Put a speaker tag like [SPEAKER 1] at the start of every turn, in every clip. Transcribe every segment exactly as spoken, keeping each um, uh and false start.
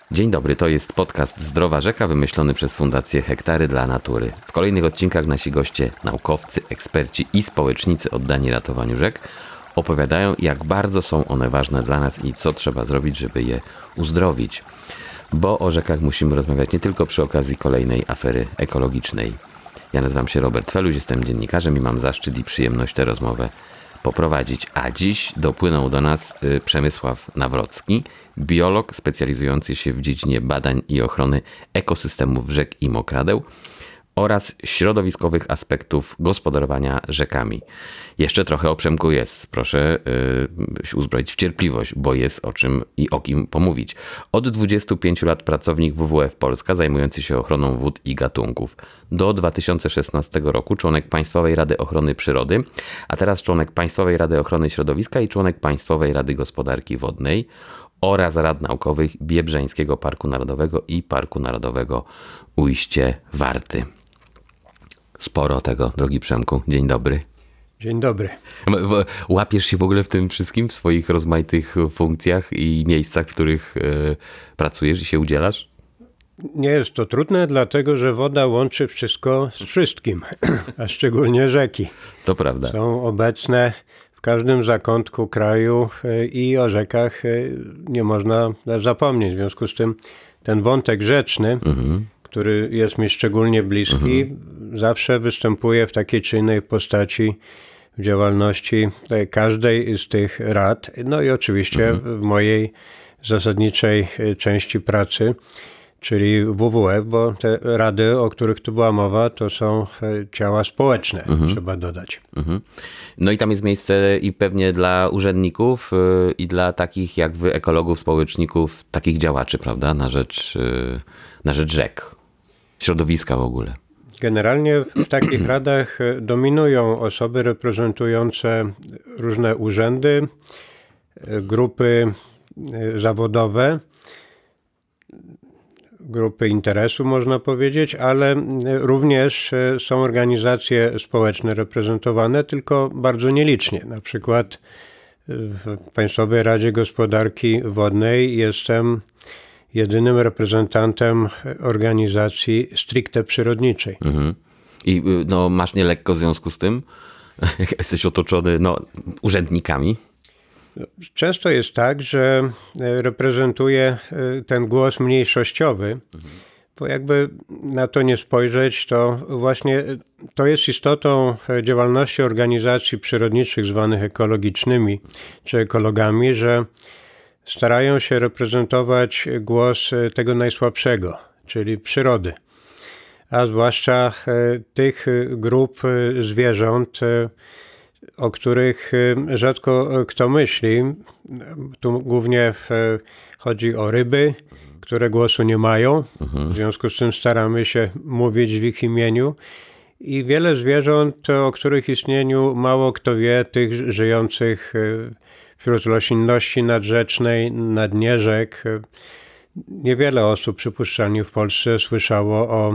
[SPEAKER 1] Dzień dobry, to jest podcast Zdrowa Rzeka wymyślony przez Fundację Hektary dla Natury. W kolejnych odcinkach nasi goście, naukowcy, eksperci i społecznicy oddani ratowaniu rzek opowiadają, jak bardzo są one ważne dla nas i co trzeba zrobić, żeby je uzdrowić. Bo o rzekach musimy rozmawiać nie tylko przy okazji kolejnej afery ekologicznej. Ja nazywam się Robert Feluś, jestem dziennikarzem i mam zaszczyt i przyjemność tę rozmowę poprowadzić. A dziś dopłynął do nas Przemysław Nawrocki, biolog specjalizujący się w dziedzinie badań i ochrony ekosystemów rzek i mokradeł oraz środowiskowych aspektów gospodarowania rzekami. Jeszcze trochę o Przemku jest. Proszę yy, się uzbroić w cierpliwość, bo jest o czym i o kim pomówić. Od dwudziestu pięciu lat pracownik W W F Polska zajmujący się ochroną wód i gatunków. Do dwa tysiące szesnastego roku członek Państwowej Rady Ochrony Przyrody, a teraz członek Państwowej Rady Ochrony Środowiska i członek Państwowej Rady Gospodarki Wodnej oraz rad naukowych Biebrzańskiego Parku Narodowego i Parku Narodowego Ujście Warty. Sporo tego, drogi Przemku. Dzień dobry.
[SPEAKER 2] Dzień dobry.
[SPEAKER 1] Łapiesz się w ogóle w tym wszystkim, w swoich rozmaitych funkcjach i miejscach, w których y, pracujesz i się udzielasz?
[SPEAKER 2] Nie jest to trudne, dlatego że woda łączy wszystko z wszystkim, a szczególnie rzeki.
[SPEAKER 1] To prawda.
[SPEAKER 2] Są obecne w każdym zakątku kraju i o rzekach nie można zapomnieć. W związku z tym ten wątek rzeczny, mhm. który jest mi szczególnie bliski, mhm. zawsze występuje w takiej czy innej postaci w działalności każdej z tych rad. No i oczywiście mhm. w mojej zasadniczej części pracy, czyli W W F, bo te rady, o których tu była mowa, to są ciała społeczne, mhm. trzeba dodać.
[SPEAKER 1] Mhm. No i tam jest miejsce i pewnie dla urzędników yy, i dla takich jak wy, ekologów, społeczników, takich działaczy, prawda, na rzecz, yy, na rzecz rzek, środowiska w ogóle.
[SPEAKER 2] Generalnie w takich radach dominują osoby reprezentujące różne urzędy, grupy zawodowe, grupy interesu, można powiedzieć, ale również są organizacje społeczne reprezentowane, tylko bardzo nielicznie. Na przykład w Państwowej Radzie Gospodarki Wodnej jestem jedynym reprezentantem organizacji stricte przyrodniczej. Mhm.
[SPEAKER 1] I no, masz nielekko w związku z tym? Jesteś otoczony no, urzędnikami?
[SPEAKER 2] Często jest tak, że reprezentuję ten głos mniejszościowy, mhm. bo jakby na to nie spojrzeć, to właśnie to jest istotą działalności organizacji przyrodniczych zwanych ekologicznymi czy ekologami, że starają się reprezentować głos tego najsłabszego, czyli przyrody, a zwłaszcza tych grup zwierząt, o których rzadko kto myśli. Tu głównie chodzi o ryby, które głosu nie mają, w związku z tym staramy się mówić w ich imieniu. I wiele zwierząt, o których istnieniu mało kto wie, tych żyjących wśród roślinności nadrzecznej, na dnie rzek. Niewiele osób przypuszczalnie w Polsce słyszało o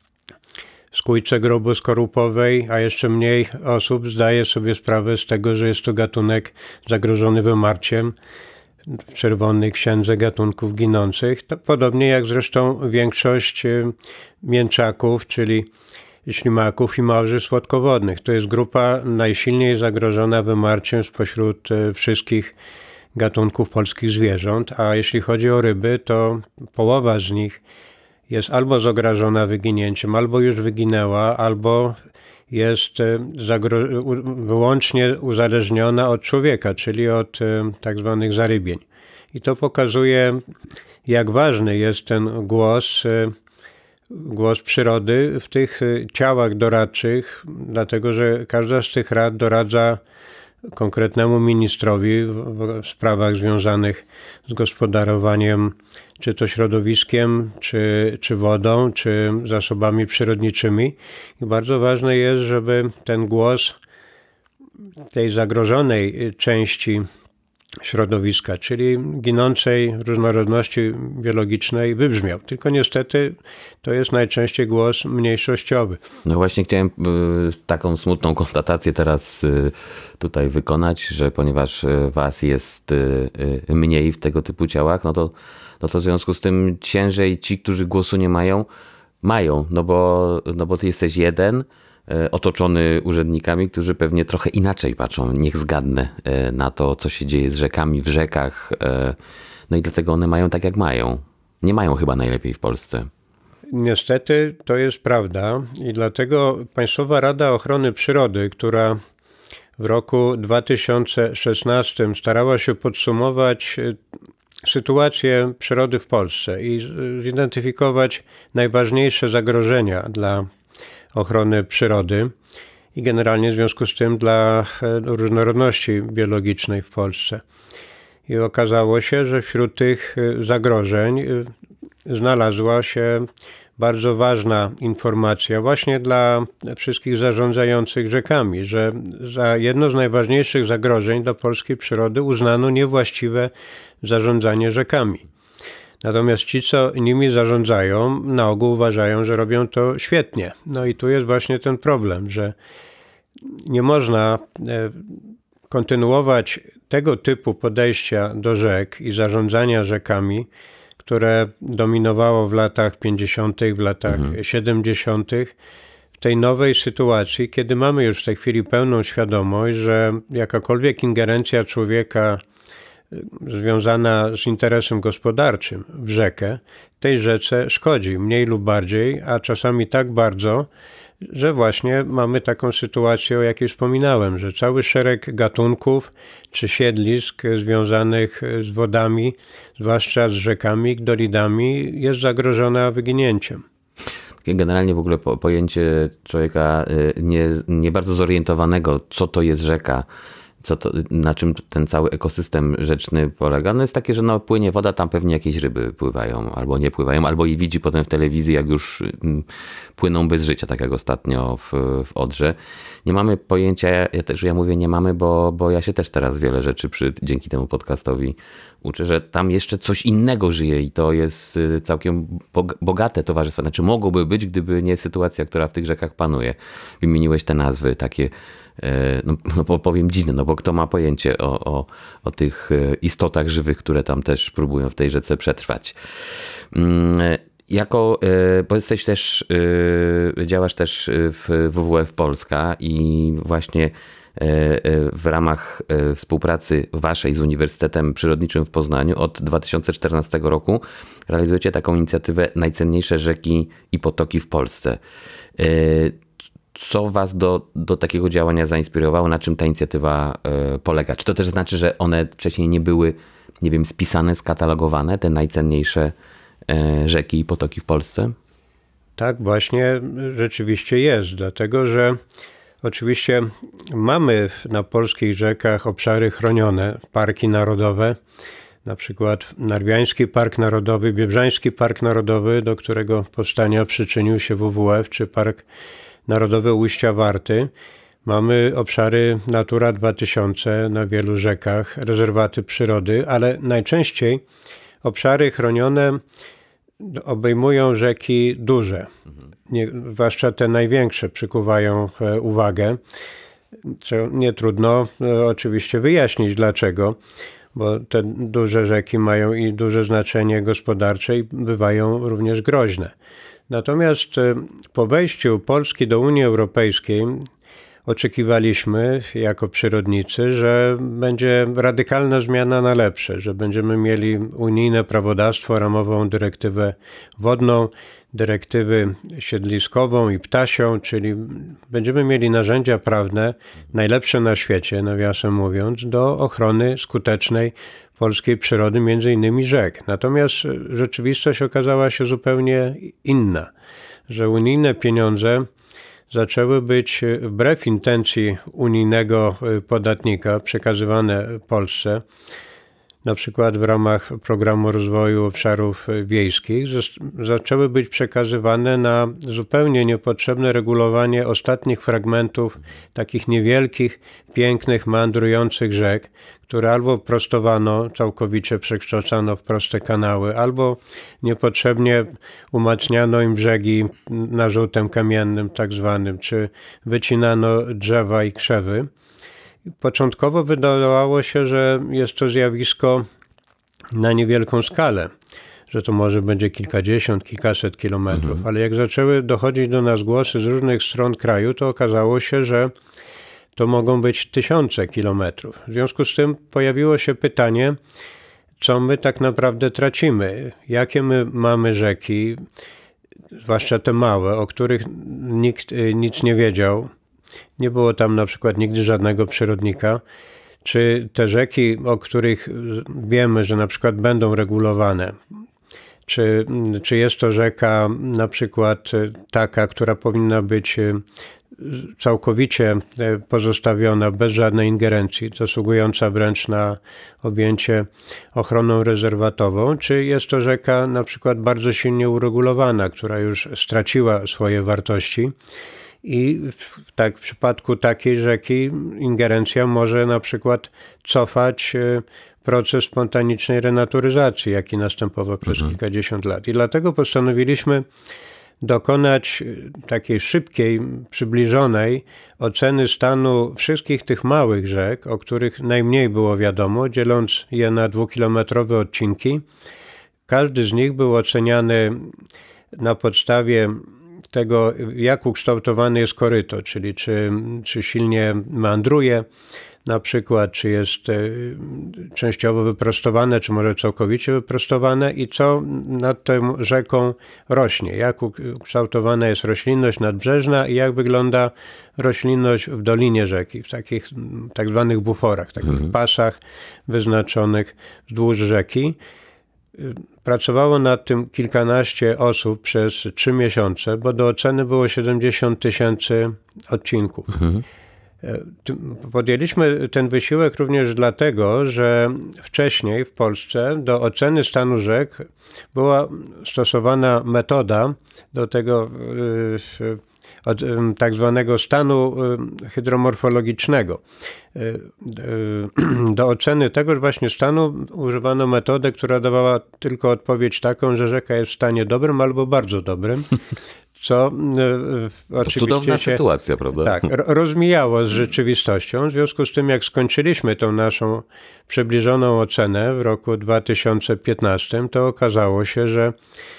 [SPEAKER 2] skójce grobu skorupowej, a jeszcze mniej osób zdaje sobie sprawę z tego, że jest to gatunek zagrożony wymarciem w Czerwonej Księdze Gatunków Ginących. To podobnie jak zresztą większość mięczaków, czyli ślimaków i małży słodkowodnych. To jest grupa najsilniej zagrożona wymarciem spośród wszystkich gatunków polskich zwierząt, a jeśli chodzi o ryby, to połowa z nich jest albo zagrożona wyginięciem, albo już wyginęła, albo jest wyłącznie uzależniona od człowieka, czyli od tak zwanych zarybień. I to pokazuje, jak ważny jest ten głos, głos przyrody w tych ciałach doradczych, dlatego że każda z tych rad doradza konkretnemu ministrowi w, w sprawach związanych z gospodarowaniem czy to środowiskiem, czy, czy wodą, czy zasobami przyrodniczymi. I bardzo ważne jest, żeby ten głos tej zagrożonej części środowiska, czyli ginącej różnorodności biologicznej wybrzmiał. Tylko niestety to jest najczęściej głos mniejszościowy.
[SPEAKER 1] No właśnie chciałem y, taką smutną konstatację teraz y, tutaj wykonać, że ponieważ was jest y, y, mniej w tego typu ciałach, no to, no to w związku z tym ciężej ci, którzy głosu nie mają, mają, no bo, no bo ty jesteś jeden, otoczony urzędnikami, którzy pewnie trochę inaczej patrzą, niech zgadnę, na to, co się dzieje z rzekami, w rzekach. No i dlatego one mają tak, jak mają. Nie mają chyba najlepiej w Polsce.
[SPEAKER 2] Niestety to jest prawda i dlatego Państwowa Rada Ochrony Przyrody, która w roku dwa tysiące szesnastym starała się podsumować sytuację przyrody w Polsce i zidentyfikować najważniejsze zagrożenia dla ochrony przyrody i generalnie w związku z tym dla różnorodności biologicznej w Polsce. I okazało się, że wśród tych zagrożeń znalazła się bardzo ważna informacja właśnie dla wszystkich zarządzających rzekami, że za jedno z najważniejszych zagrożeń dla polskiej przyrody uznano niewłaściwe zarządzanie rzekami. Natomiast ci, co nimi zarządzają, na ogół uważają, że robią to świetnie. No i tu jest właśnie ten problem, że nie można kontynuować tego typu podejścia do rzek i zarządzania rzekami, które dominowało w latach pięćdziesiątych, w latach mhm. siedemdziesiątych. W tej nowej sytuacji, kiedy mamy już w tej chwili pełną świadomość, że jakakolwiek ingerencja człowieka związana z interesem gospodarczym w rzekę, tej rzece szkodzi mniej lub bardziej, a czasami tak bardzo, że właśnie mamy taką sytuację, o jakiej wspominałem, że cały szereg gatunków czy siedlisk związanych z wodami, zwłaszcza z rzekami, dolidami, jest zagrożona wyginięciem.
[SPEAKER 1] Generalnie w ogóle po, pojęcie człowieka nie, nie bardzo zorientowanego, co to jest rzeka, co to, na czym ten cały ekosystem rzeczny polega, no jest takie, że no płynie woda, tam pewnie jakieś ryby pływają, albo nie pływają, albo i widzi potem w telewizji, jak już płyną bez życia, tak jak ostatnio w, w Odrze. Nie mamy pojęcia, ja też ja mówię nie mamy, bo, bo ja się też teraz wiele rzeczy przy, dzięki temu podcastowi uczę, że tam jeszcze coś innego żyje i to jest całkiem bogate towarzystwo. Znaczy mogłoby być, gdyby nie sytuacja, która w tych rzekach panuje. Wymieniłeś te nazwy takie, no, no powiem dziwne, no bo kto ma pojęcie o, o, o tych istotach żywych, które tam też próbują w tej rzece przetrwać. Jako, bo jesteś też, działasz też w W W F Polska i właśnie w ramach współpracy waszej z Uniwersytetem Przyrodniczym w Poznaniu od dwa tysiące czternastego roku realizujecie taką inicjatywę Najcenniejsze rzeki i potoki w Polsce. Co was do, do takiego działania zainspirowało? Na czym ta inicjatywa polega? Czy to też znaczy, że one wcześniej nie były, nie wiem, spisane, skatalogowane, te najcenniejsze rzeki i potoki w Polsce?
[SPEAKER 2] Tak właśnie rzeczywiście jest, dlatego że oczywiście mamy na polskich rzekach obszary chronione, parki narodowe, na przykład Narwiański Park Narodowy, Biebrzański Park Narodowy, do którego powstania przyczynił się W W F, czy Park Narodowy Ujścia Warty. Mamy obszary Natura dwa tysiące na wielu rzekach, rezerwaty przyrody, ale najczęściej obszary chronione obejmują rzeki duże. Nie, zwłaszcza te największe przykuwają uwagę. Co nie trudno no, oczywiście wyjaśnić dlaczego, bo te duże rzeki mają i duże znaczenie gospodarcze i bywają również groźne. Natomiast po wejściu Polski do Unii Europejskiej oczekiwaliśmy jako przyrodnicy, że będzie radykalna zmiana na lepsze, że będziemy mieli unijne prawodawstwo, ramową dyrektywę wodną, dyrektywę siedliskową i ptasią, czyli będziemy mieli narzędzia prawne najlepsze na świecie, nawiasem mówiąc, do ochrony skutecznej polskiej przyrody, między innymi rzek. Natomiast rzeczywistość okazała się zupełnie inna, że unijne pieniądze zaczęły być wbrew intencji unijnego podatnika przekazywane Polsce na przykład w ramach Programu Rozwoju Obszarów Wiejskich, zaczęły być przekazywane na zupełnie niepotrzebne regulowanie ostatnich fragmentów takich niewielkich, pięknych, meandrujących rzek, które albo prostowano, całkowicie przekształcano w proste kanały, albo niepotrzebnie umacniano im brzegi narzutem kamiennym tak zwanym, czy wycinano drzewa i krzewy. Początkowo wydawało się, że jest to zjawisko na niewielką skalę, że to może będzie kilkadziesiąt, kilkaset kilometrów, mhm. ale jak zaczęły dochodzić do nas głosy z różnych stron kraju, to okazało się, że to mogą być tysiące kilometrów. W związku z tym pojawiło się pytanie, co my tak naprawdę tracimy, jakie my mamy rzeki, zwłaszcza te małe, o których nikt nic nie wiedział. Nie było tam na przykład nigdy żadnego przyrodnika. Czy te rzeki, o których wiemy, że na przykład będą regulowane, czy, czy jest to rzeka na przykład taka, która powinna być całkowicie pozostawiona, bez żadnej ingerencji, zasługująca wręcz na objęcie ochroną rezerwatową, czy jest to rzeka na przykład bardzo silnie uregulowana, która już straciła swoje wartości. I w, tak, w przypadku takiej rzeki ingerencja może na przykład cofać proces spontanicznej renaturyzacji, jaki następował przez mhm. kilkadziesiąt lat. I dlatego postanowiliśmy dokonać takiej szybkiej, przybliżonej oceny stanu wszystkich tych małych rzek, o których najmniej było wiadomo, dzieląc je na dwukilometrowe odcinki. Każdy z nich był oceniany na podstawie tego, jak ukształtowane jest koryto, czyli czy, czy silnie meandruje, na przykład, czy jest częściowo wyprostowane, czy może całkowicie wyprostowane i co nad tą rzeką rośnie, jak ukształtowana jest roślinność nadbrzeżna i jak wygląda roślinność w dolinie rzeki, w takich tak zwanych buforach, takich mhm. pasach wyznaczonych wzdłuż rzeki. Pracowało nad tym kilkanaście osób przez trzy miesiące, bo do oceny było siedemdziesiąt tysięcy odcinków. Mhm. Podjęliśmy ten wysiłek również dlatego, że wcześniej w Polsce do oceny stanu rzek była stosowana metoda do tego od tak zwanego stanu hydromorfologicznego. Do oceny tegoż właśnie stanu używano metodę, która dawała tylko odpowiedź taką, że rzeka jest w stanie dobrym albo bardzo dobrym. Co
[SPEAKER 1] to oczywiście cudowna się, sytuacja, prawda?
[SPEAKER 2] Tak, rozmijało z rzeczywistością. W związku z tym, jak skończyliśmy tą naszą przybliżoną ocenę w roku dwa tysiące piętnastym, to okazało się, że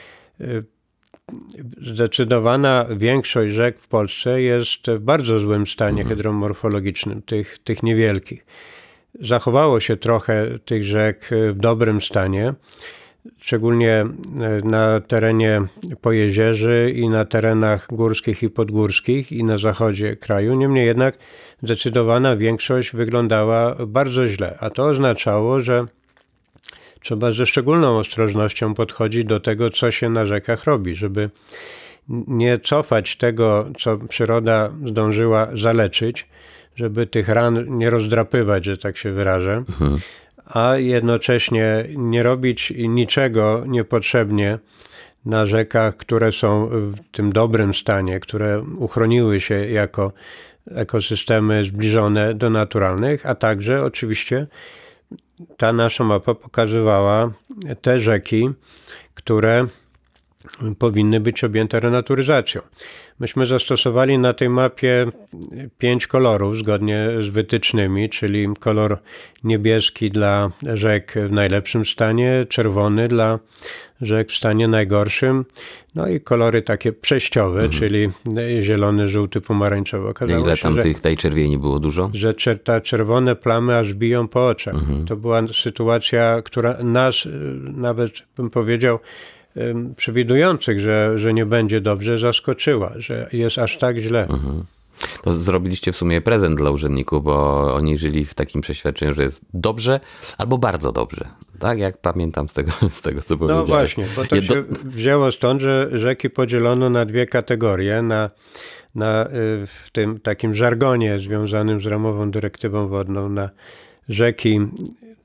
[SPEAKER 2] zdecydowana większość rzek w Polsce jest w bardzo złym stanie mhm. hydromorfologicznym, tych, tych niewielkich. Zachowało się trochę tych rzek w dobrym stanie, szczególnie na terenie Pojezierzy i na terenach górskich i podgórskich i na zachodzie kraju. Niemniej jednak zdecydowana większość wyglądała bardzo źle, a to oznaczało, że trzeba ze szczególną ostrożnością podchodzić do tego, co się na rzekach robi, żeby nie cofać tego, co przyroda zdążyła zaleczyć, żeby tych ran nie rozdrapywać, że tak się wyrażę, mhm. a jednocześnie nie robić niczego niepotrzebnie na rzekach, które są w tym dobrym stanie, które uchroniły się jako ekosystemy zbliżone do naturalnych, a także oczywiście ta nasza mapa pokazywała te rzeki, które powinny być objęte renaturyzacją. Myśmy zastosowali na tej mapie pięć kolorów zgodnie z wytycznymi, czyli kolor niebieski dla rzek w najlepszym stanie, czerwony dla rzek w stanie najgorszym, no i kolory takie przejściowe, mhm. czyli zielony, żółty, pomarańczowy. Okazało
[SPEAKER 1] I ile
[SPEAKER 2] się,
[SPEAKER 1] tam
[SPEAKER 2] że,
[SPEAKER 1] tych, tej czerwieni było dużo?
[SPEAKER 2] Że te czerwone plamy aż biją po oczach. Mhm. To była sytuacja, która nas, nawet bym powiedział, przewidujących, że, że nie będzie dobrze, zaskoczyła, że jest aż tak źle. Mhm.
[SPEAKER 1] To zrobiliście w sumie prezent dla urzędników, bo oni żyli w takim przeświadczeniu, że jest dobrze albo bardzo dobrze. Tak jak pamiętam z tego, z tego co powiedziałeś.
[SPEAKER 2] No właśnie, bo to się wzięło stąd, że rzeki podzielono na dwie kategorie. Na, na, w tym takim żargonie związanym z ramową dyrektywą wodną na rzeki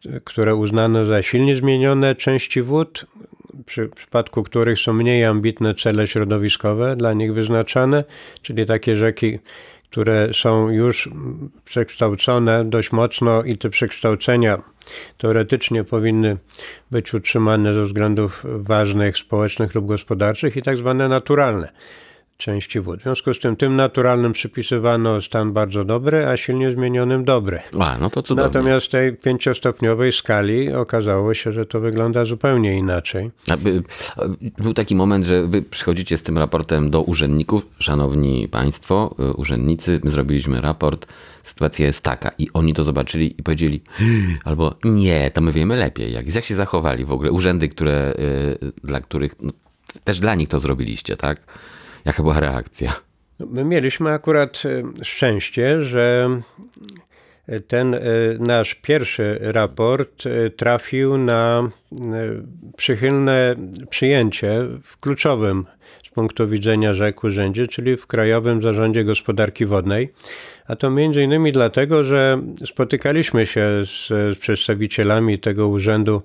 [SPEAKER 2] które uznano za silnie zmienione części wód, przy, w przypadku których są mniej ambitne cele środowiskowe dla nich wyznaczane, czyli takie rzeki, które są już przekształcone dość mocno i te przekształcenia teoretycznie powinny być utrzymane ze względów ważnych, społecznych lub gospodarczych i tak zwane naturalne części wód. W związku z tym tym naturalnym przypisywano stan bardzo dobry, a silnie zmienionym dobry.
[SPEAKER 1] A, no to cudownie.
[SPEAKER 2] Natomiast w tej pięciostopniowej skali okazało się, że to wygląda zupełnie inaczej.
[SPEAKER 1] A, by, był taki moment, że wy przychodzicie z tym raportem do urzędników. Szanowni państwo, urzędnicy, my zrobiliśmy raport, sytuacja jest taka. I oni to zobaczyli i powiedzieli, albo nie, to my wiemy lepiej. Jak, jak się zachowali w ogóle urzędy, które, dla których, no, też dla nich to zrobiliście, tak? Jaka była reakcja?
[SPEAKER 2] My mieliśmy akurat szczęście, że ten nasz pierwszy raport trafił na przychylne przyjęcie w kluczowym z punktu widzenia rzek urzędzie, czyli w Krajowym Zarządzie Gospodarki Wodnej. A to między innymi dlatego, że spotykaliśmy się z, z przedstawicielami tego urzędu.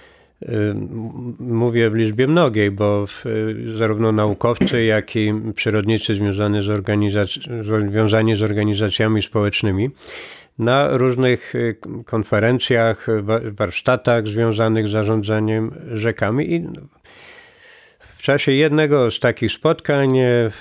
[SPEAKER 2] Mówię w liczbie mnogiej, bo zarówno naukowcy, jak i przyrodnicy związani z, organizac- związani z organizacjami społecznymi na różnych konferencjach, warsztatach związanych z zarządzaniem rzekami. I w czasie jednego z takich spotkań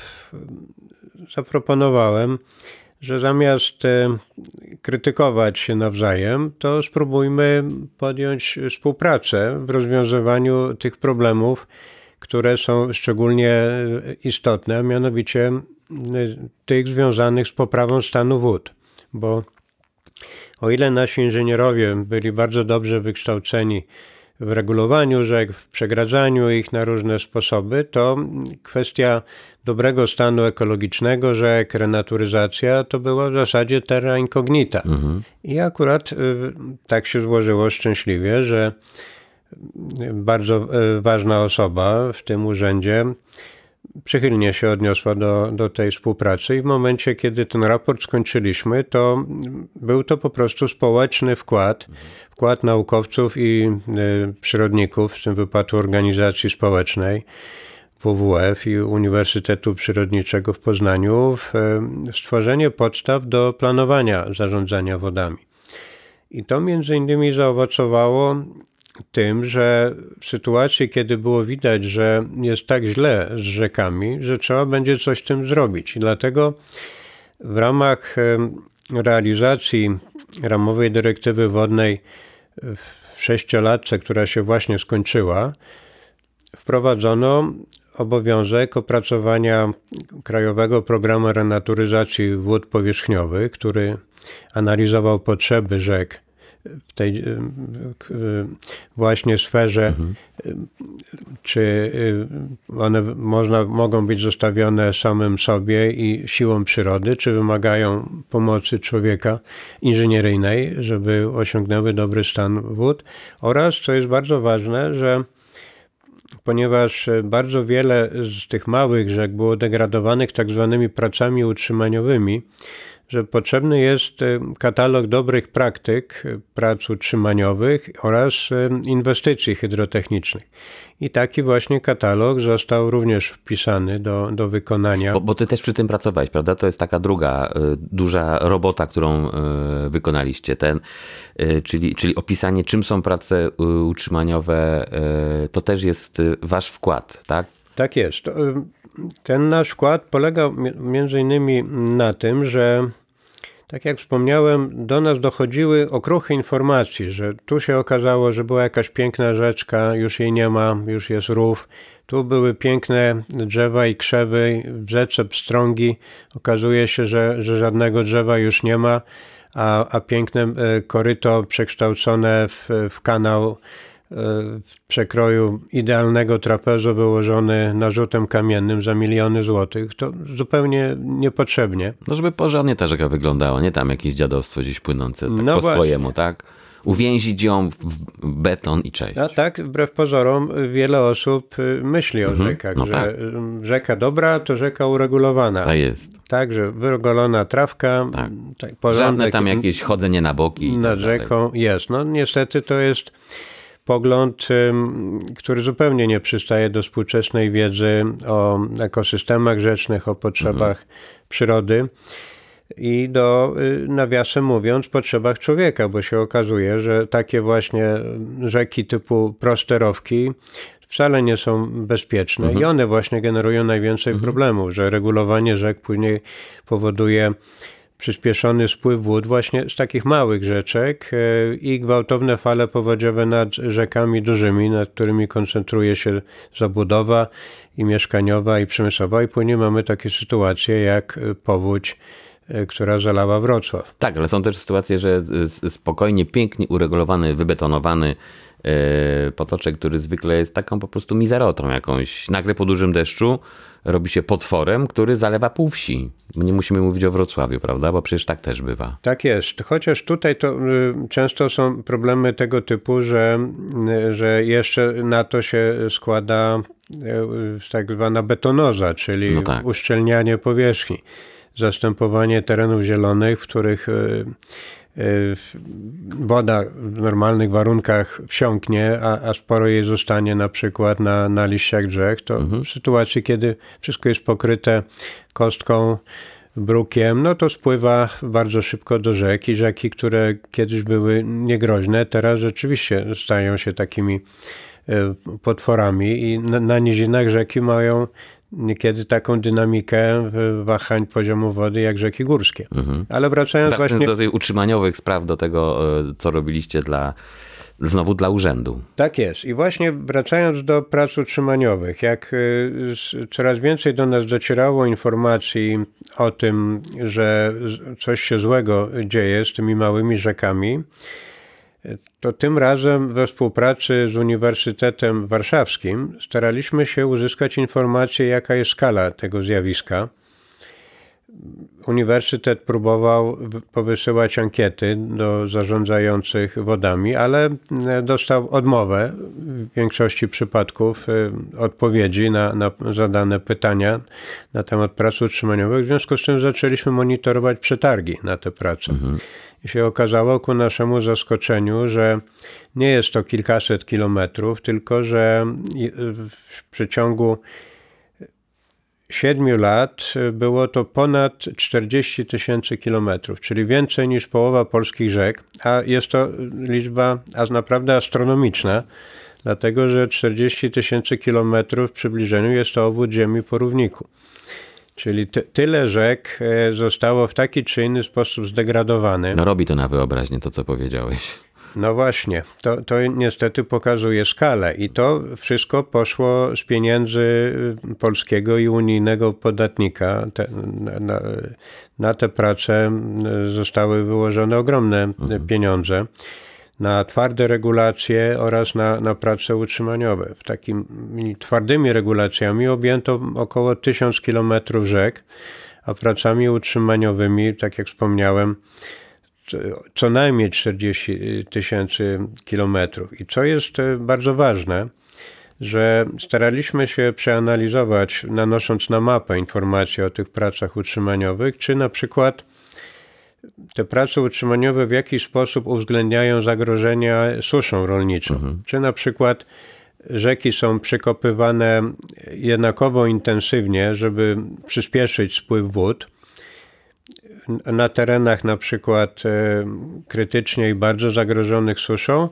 [SPEAKER 2] zaproponowałem, że zamiast krytykować się nawzajem, to spróbujmy podjąć współpracę w rozwiązywaniu tych problemów, które są szczególnie istotne, a mianowicie tych związanych z poprawą stanu wód. Bo o ile nasi inżynierowie byli bardzo dobrze wykształceni w regulowaniu rzek, w przegradzaniu ich na różne sposoby, to kwestia dobrego stanu ekologicznego rzek, renaturyzacja, to była w zasadzie terra incognita. Mhm. I akurat y, tak się złożyło szczęśliwie, że bardzo y, ważna osoba w tym urzędzie przychylnie się odniosła do, do tej współpracy i w momencie, kiedy ten raport skończyliśmy, to był to po prostu społeczny wkład, wkład naukowców i y, przyrodników, w tym wypadku organizacji społecznej, W W F i Uniwersytetu Przyrodniczego w Poznaniu w y, stworzenie podstaw do planowania zarządzania wodami. I to między innymi zaowocowało tym, że w sytuacji, kiedy było widać, że jest tak źle z rzekami, że trzeba będzie coś z tym zrobić. I dlatego w ramach realizacji ramowej dyrektywy wodnej w sześciolatce, która się właśnie skończyła, wprowadzono obowiązek opracowania Krajowego Programu Renaturyzacji Wód Powierzchniowych, który analizował potrzeby rzek w tej właśnie sferze, mhm. czy one można, mogą być zostawione samym sobie i siłą przyrody, czy wymagają pomocy człowieka inżynieryjnej, żeby osiągnęły dobry stan wód, oraz, co jest bardzo ważne, że ponieważ bardzo wiele z tych małych rzek było degradowanych tak zwanymi pracami utrzymaniowymi, że potrzebny jest katalog dobrych praktyk prac utrzymaniowych oraz inwestycji hydrotechnicznych. I taki właśnie katalog został również wpisany do, do wykonania.
[SPEAKER 1] Bo, bo ty też przy tym pracowałeś, prawda? To jest taka druga y, duża robota, którą y, wykonaliście. Ten, y, czyli, czyli opisanie, czym są prace y, utrzymaniowe, y, to też jest y, wasz wkład, tak?
[SPEAKER 2] Tak jest. Ten nasz wkład polega między innymi na tym, że tak jak wspomniałem, do nas dochodziły okruchy informacji, że tu się okazało, że była jakaś piękna rzeczka, już jej nie ma, już jest rów. Tu były piękne drzewa i krzewy, w rzece pstrągi. Okazuje się, że, że żadnego drzewa już nie ma, a, a piękne koryto przekształcone w, w kanał w przekroju idealnego trapezu wyłożony narzutem kamiennym za miliony złotych, to zupełnie niepotrzebnie.
[SPEAKER 1] No żeby porządnie ta rzeka wyglądała, nie tam jakieś dziadostwo gdzieś płynące tak no po właśnie. swojemu, tak? uwięzić ją w beton i cześć.
[SPEAKER 2] A tak, wbrew pozorom, wiele osób myśli o mhm. rzekach, no że tak. rzeka dobra to rzeka uregulowana.
[SPEAKER 1] To jest.
[SPEAKER 2] Tak, że wyregulowna trawka,
[SPEAKER 1] tak.
[SPEAKER 2] Tak,
[SPEAKER 1] porządek, żadne tam jakieś chodzenie na boki.
[SPEAKER 2] Nad tak rzeką jest. No niestety to jest pogląd, który zupełnie nie przystaje do współczesnej wiedzy o ekosystemach rzecznych, o potrzebach mhm. przyrody i do, nawiasem mówiąc, potrzebach człowieka, bo się okazuje, że takie właśnie rzeki typu prosterowki wcale nie są bezpieczne mhm. i one właśnie generują najwięcej mhm. problemów, że regulowanie rzek później powoduje przyspieszony spływ wód właśnie z takich małych rzeczek i gwałtowne fale powodziowe nad rzekami dużymi, nad którymi koncentruje się zabudowa i mieszkaniowa, i przemysłowa. I później mamy takie sytuacje jak powódź, która zalała Wrocław.
[SPEAKER 1] Tak, ale są też sytuacje, że spokojnie, pięknie uregulowany, wybetonowany potoczek, który zwykle jest taką po prostu mizerotą jakąś, nagle po dużym deszczu robi się potworem, który zalewa pół wsi. Nie musimy mówić o Wrocławiu, prawda? Bo przecież tak też bywa.
[SPEAKER 2] Tak jest. Chociaż tutaj to y, często są problemy tego typu, że, y, że jeszcze na to się składa y, tak zwana betonoza, czyli no tak. uszczelnianie powierzchni, zastępowanie terenów zielonych, w których y, woda w normalnych warunkach wsiąknie, a, a sporo jej zostanie na przykład na, na liściach drzew, to mhm. w sytuacji, kiedy wszystko jest pokryte kostką, brukiem, no to spływa bardzo szybko do rzek i rzeki, które kiedyś były niegroźne, teraz rzeczywiście stają się takimi potworami i na, na nizinach rzeki mają niekiedy taką dynamikę wahań poziomu wody jak rzeki górskie. Mhm. Ale wracając
[SPEAKER 1] Wracając
[SPEAKER 2] właśnie...
[SPEAKER 1] do tych utrzymaniowych spraw, do tego, co robiliście dla, znowu dla urzędu.
[SPEAKER 2] Tak jest. I właśnie wracając do prac utrzymaniowych, jak coraz więcej do nas docierało informacji o tym, że coś się złego dzieje z tymi małymi rzekami, to tym razem we współpracy z Uniwersytetem Warszawskim staraliśmy się uzyskać informację, jaka jest skala tego zjawiska. Uniwersytet próbował powysyłać ankiety do zarządzających wodami, ale dostał odmowę w większości przypadków odpowiedzi na, na zadane pytania na temat prac utrzymaniowych. W związku z tym zaczęliśmy monitorować przetargi na te prace. Mhm. I się okazało ku naszemu zaskoczeniu, że nie jest to kilkaset kilometrów, tylko że w przeciągu siedmiu lat było to ponad czterdzieści tysięcy kilometrów, czyli więcej niż połowa polskich rzek, a jest to liczba naprawdę astronomiczna, dlatego że czterdzieści tysięcy kilometrów w przybliżeniu jest to obwód Ziemi po równiku. Czyli ty, tyle rzek zostało w taki czy inny sposób zdegradowane.
[SPEAKER 1] No robi to na wyobraźnię to, co powiedziałeś.
[SPEAKER 2] No właśnie, to, to niestety pokazuje skalę i to wszystko poszło z pieniędzy polskiego i unijnego podatnika. Te, na, na te prace zostały wyłożone ogromne mhm. pieniądze na twarde regulacje oraz na, na prace utrzymaniowe. W takimi twardymi regulacjami objęto około tysiąc kilometrów rzek, a pracami utrzymaniowymi, tak jak wspomniałem, co najmniej czterdzieści tysięcy kilometrów. I co jest bardzo ważne, że staraliśmy się przeanalizować, nanosząc na mapę informacje o tych pracach utrzymaniowych, czy na przykład te prace utrzymaniowe w jakiś sposób uwzględniają zagrożenia suszą rolniczą. Mhm. Czy na przykład rzeki są przekopywane jednakowo intensywnie, żeby przyspieszyć spływ wód, na terenach na przykład krytycznie i bardzo zagrożonych suszą,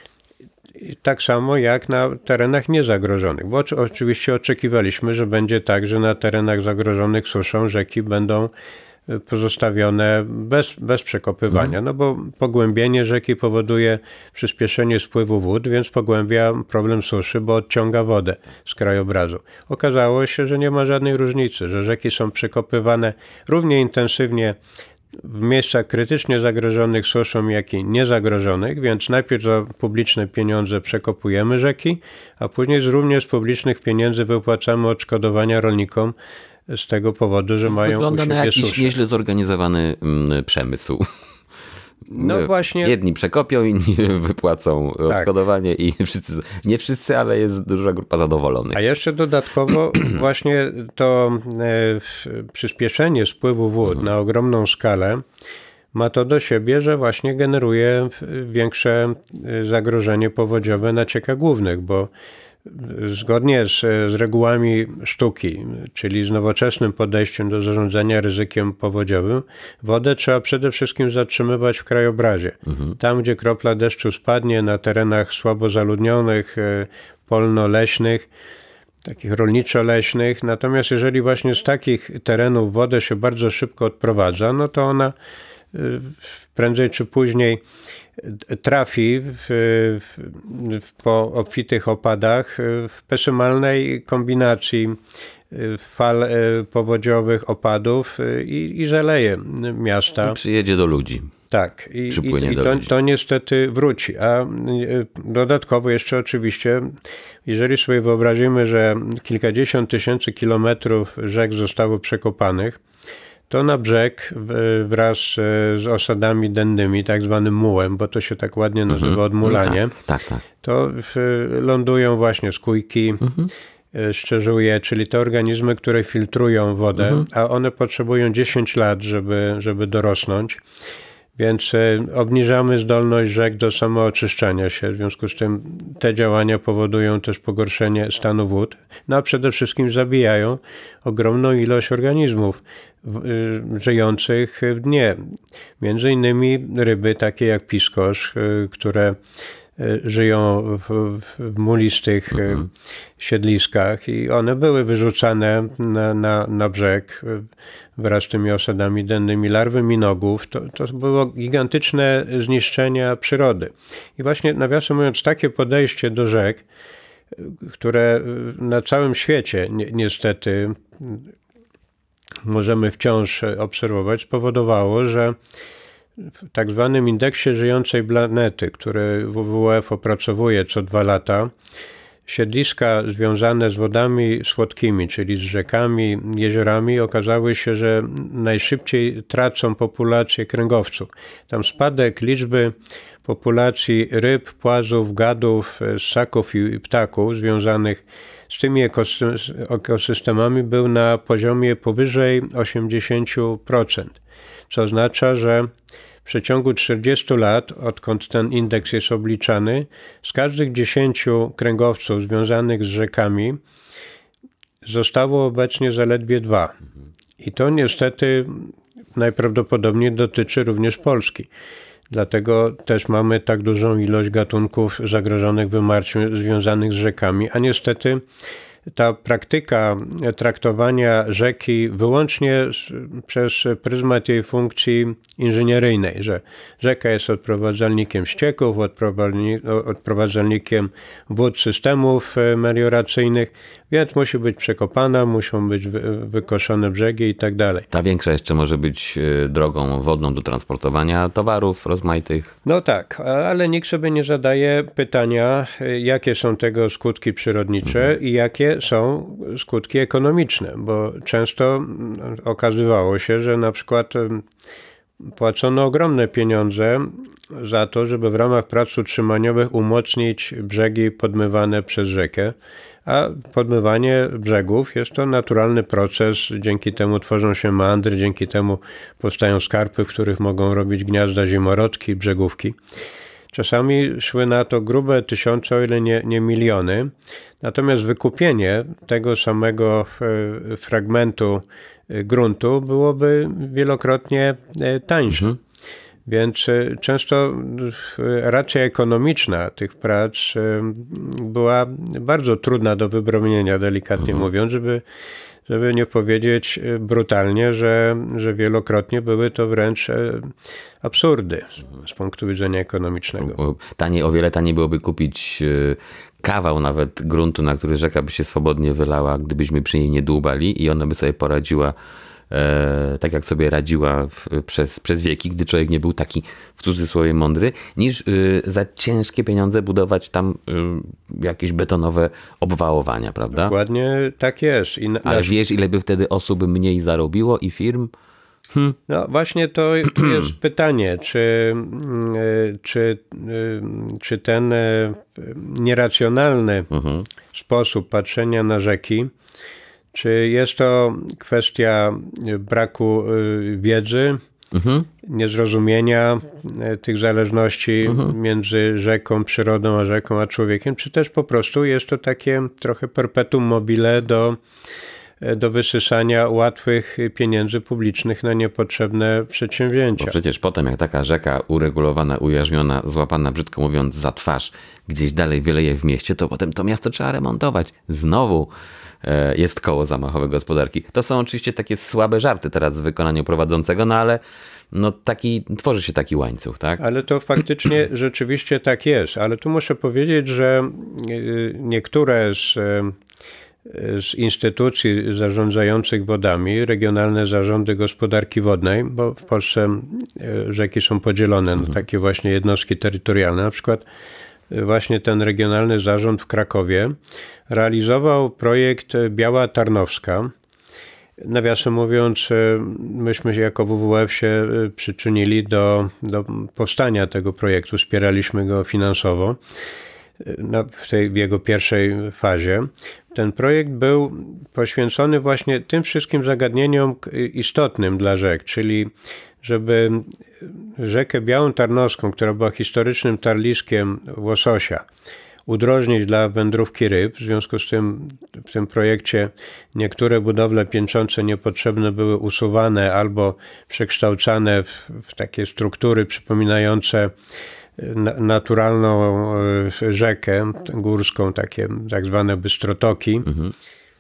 [SPEAKER 2] tak samo jak na terenach niezagrożonych. Bo oczywiście oczekiwaliśmy, że będzie tak, że na terenach zagrożonych suszą rzeki będą pozostawione bez, bez przekopywania, no bo pogłębienie rzeki powoduje przyspieszenie spływu wód, więc pogłębia problem suszy, bo odciąga wodę z krajobrazu. Okazało się, że nie ma żadnej różnicy, że rzeki są przekopywane równie intensywnie w miejscach krytycznie zagrożonych suszą, jak i niezagrożonych, więc najpierw za publiczne pieniądze przekopujemy rzeki, a później również z publicznych pieniędzy wypłacamy odszkodowania rolnikom z tego powodu, że mają
[SPEAKER 1] Wygląda
[SPEAKER 2] u siebie
[SPEAKER 1] na jakiś
[SPEAKER 2] suszę.
[SPEAKER 1] nieźle zorganizowany mm, przemysł.
[SPEAKER 2] No właśnie.
[SPEAKER 1] Jedni przekopią, inni wypłacą odszkodowanie tak. I wszyscy, nie wszyscy, ale jest duża grupa zadowolonych.
[SPEAKER 2] A jeszcze dodatkowo właśnie to e, przyspieszenie spływu wód mhm. na ogromną skalę ma to do siebie, że właśnie generuje większe zagrożenie powodziowe na ciekach głównych, bo zgodnie z, z regułami sztuki, czyli z nowoczesnym podejściem do zarządzania ryzykiem powodziowym, wodę trzeba przede wszystkim zatrzymywać w krajobrazie. Mhm. Tam, gdzie kropla deszczu spadnie na terenach słabo zaludnionych, polno-leśnych, takich rolniczo-leśnych. Natomiast jeżeli właśnie z takich terenów wodę się bardzo szybko odprowadza, no to ona prędzej czy później trafi w, w, po obfitych opadach w pesymalnej kombinacji fal powodziowych, opadów i, i zaleje miasta.
[SPEAKER 1] I przyjedzie do ludzi.
[SPEAKER 2] Tak, i, i, i to, to niestety wróci. A dodatkowo jeszcze oczywiście, jeżeli sobie wyobrazimy, że kilkadziesiąt tysięcy kilometrów rzek zostało przekopanych, to na brzeg wraz z osadami dennymi, tak zwanym mułem, bo to się tak ładnie nazywa mm-hmm. odmulanie,
[SPEAKER 1] no tak, tak, tak.
[SPEAKER 2] to w, lądują właśnie skójki, mm-hmm. szczerzuje, czyli te organizmy, które filtrują wodę, mm-hmm. a one potrzebują dziesięć lat, żeby, żeby dorosnąć. Więc obniżamy zdolność rzek do samooczyszczania się. W związku z tym te działania powodują też pogorszenie stanu wód, no a przede wszystkim zabijają ogromną ilość organizmów żyjących w dnie. Między innymi ryby takie jak piskosz, które żyją w, w mulistych mhm. siedliskach i one były wyrzucane na, na, na brzeg wraz z tymi osadami dennymi. Larwy minogów, to, to było gigantyczne zniszczenia przyrody. I właśnie nawiasem mówiąc, takie podejście do rzek, które na całym świecie ni niestety możemy wciąż obserwować, spowodowało, że w tak zwanym indeksie żyjącej planety, który W W F opracowuje co dwa lata, siedliska związane z wodami słodkimi, czyli z rzekami, jeziorami, okazały się, że najszybciej tracą populację kręgowców. Tam spadek liczby populacji ryb, płazów, gadów, ssaków i ptaków związanych z tymi ekosystemami był na poziomie powyżej osiemdziesiąt procent, co oznacza, że w przeciągu czterdziestu lat, odkąd ten indeks jest obliczany, z każdych dziesięciu kręgowców związanych z rzekami zostało obecnie zaledwie dwa. I to niestety najprawdopodobniej dotyczy również Polski. Dlatego też mamy tak dużą ilość gatunków zagrożonych wymarciem związanych z rzekami, a niestety ta praktyka traktowania rzeki wyłącznie przez pryzmat jej funkcji inżynieryjnej, że rzeka jest odprowadzalnikiem ścieków, odprowadzalnikiem wód systemów melioracyjnych, więc musi być przekopana, muszą być wykoszone brzegi i tak dalej.
[SPEAKER 1] Ta większa jeszcze może być drogą wodną do transportowania towarów rozmaitych.
[SPEAKER 2] No tak, ale nikt sobie nie zadaje pytania, jakie są tego skutki przyrodnicze mhm. i jakie są skutki ekonomiczne, bo często okazywało się, że na przykład płacono ogromne pieniądze za to, żeby w ramach prac utrzymaniowych umocnić brzegi podmywane przez rzekę, a podmywanie brzegów jest to naturalny proces, dzięki temu tworzą się meandry, dzięki temu powstają skarpy, w których mogą robić gniazda zimorodki, brzegówki. Czasami szły na to grube tysiące, o ile nie, nie miliony, natomiast wykupienie tego samego fragmentu gruntu byłoby wielokrotnie tańsze. Mhm. Więc często racja ekonomiczna tych prac była bardzo trudna do wybronienia, delikatnie mhm. mówiąc, żeby, żeby nie powiedzieć brutalnie, że, że wielokrotnie były to wręcz absurdy z, z punktu widzenia ekonomicznego.
[SPEAKER 1] Taniej, o wiele taniej byłoby kupić kawał nawet gruntu, na który rzeka by się swobodnie wylała, gdybyśmy przy niej nie dłubali i ona by sobie poradziła E, tak jak sobie radziła w, przez, przez wieki, gdy człowiek nie był taki w cudzysłowie mądry, niż y, za ciężkie pieniądze budować tam y, jakieś betonowe obwałowania, prawda?
[SPEAKER 2] Dokładnie tak jest. I
[SPEAKER 1] Ale nasz... wiesz, ile by wtedy osób mniej zarobiło i firm?
[SPEAKER 2] Hmm. No właśnie to, to jest pytanie, czy, czy, czy ten nieracjonalny mhm. sposób patrzenia na rzeki, czy jest to kwestia braku wiedzy, mhm. niezrozumienia tych zależności mhm. między rzeką, przyrodą, a rzeką, a człowiekiem, czy też po prostu jest to takie trochę perpetuum mobile do, do wysysania łatwych pieniędzy publicznych na niepotrzebne przedsięwzięcia.
[SPEAKER 1] Bo przecież potem jak taka rzeka uregulowana, ujarzmiona, złapana, brzydko mówiąc, za twarz, gdzieś dalej wyleje w mieście, to potem to miasto trzeba remontować. Znowu jest koło zamachowe gospodarki. To są oczywiście takie słabe żarty teraz w wykonaniu prowadzącego, no ale no taki, tworzy się taki łańcuch, tak?
[SPEAKER 2] Ale to faktycznie rzeczywiście tak jest. Ale tu muszę powiedzieć, że niektóre z, z instytucji zarządzających wodami, regionalne zarządy gospodarki wodnej, bo w Polsce rzeki są podzielone na takie właśnie jednostki terytorialne, na przykład właśnie ten regionalny zarząd w Krakowie realizował projekt Biała Tarnowska. Nawiasem mówiąc, myśmy jako W W F się przyczynili do, do powstania tego projektu, wspieraliśmy go finansowo w tej w jego pierwszej fazie. Ten projekt był poświęcony właśnie tym wszystkim zagadnieniom istotnym dla rzek, czyli żeby rzekę Białą Tarnowską, która była historycznym tarliskiem łososia, udrożnić dla wędrówki ryb. W związku z tym w tym projekcie niektóre budowle piętrzące niepotrzebne były usuwane albo przekształcane w, w takie struktury przypominające naturalną rzekę górską, takie tak zwane bystrotoki. Mhm.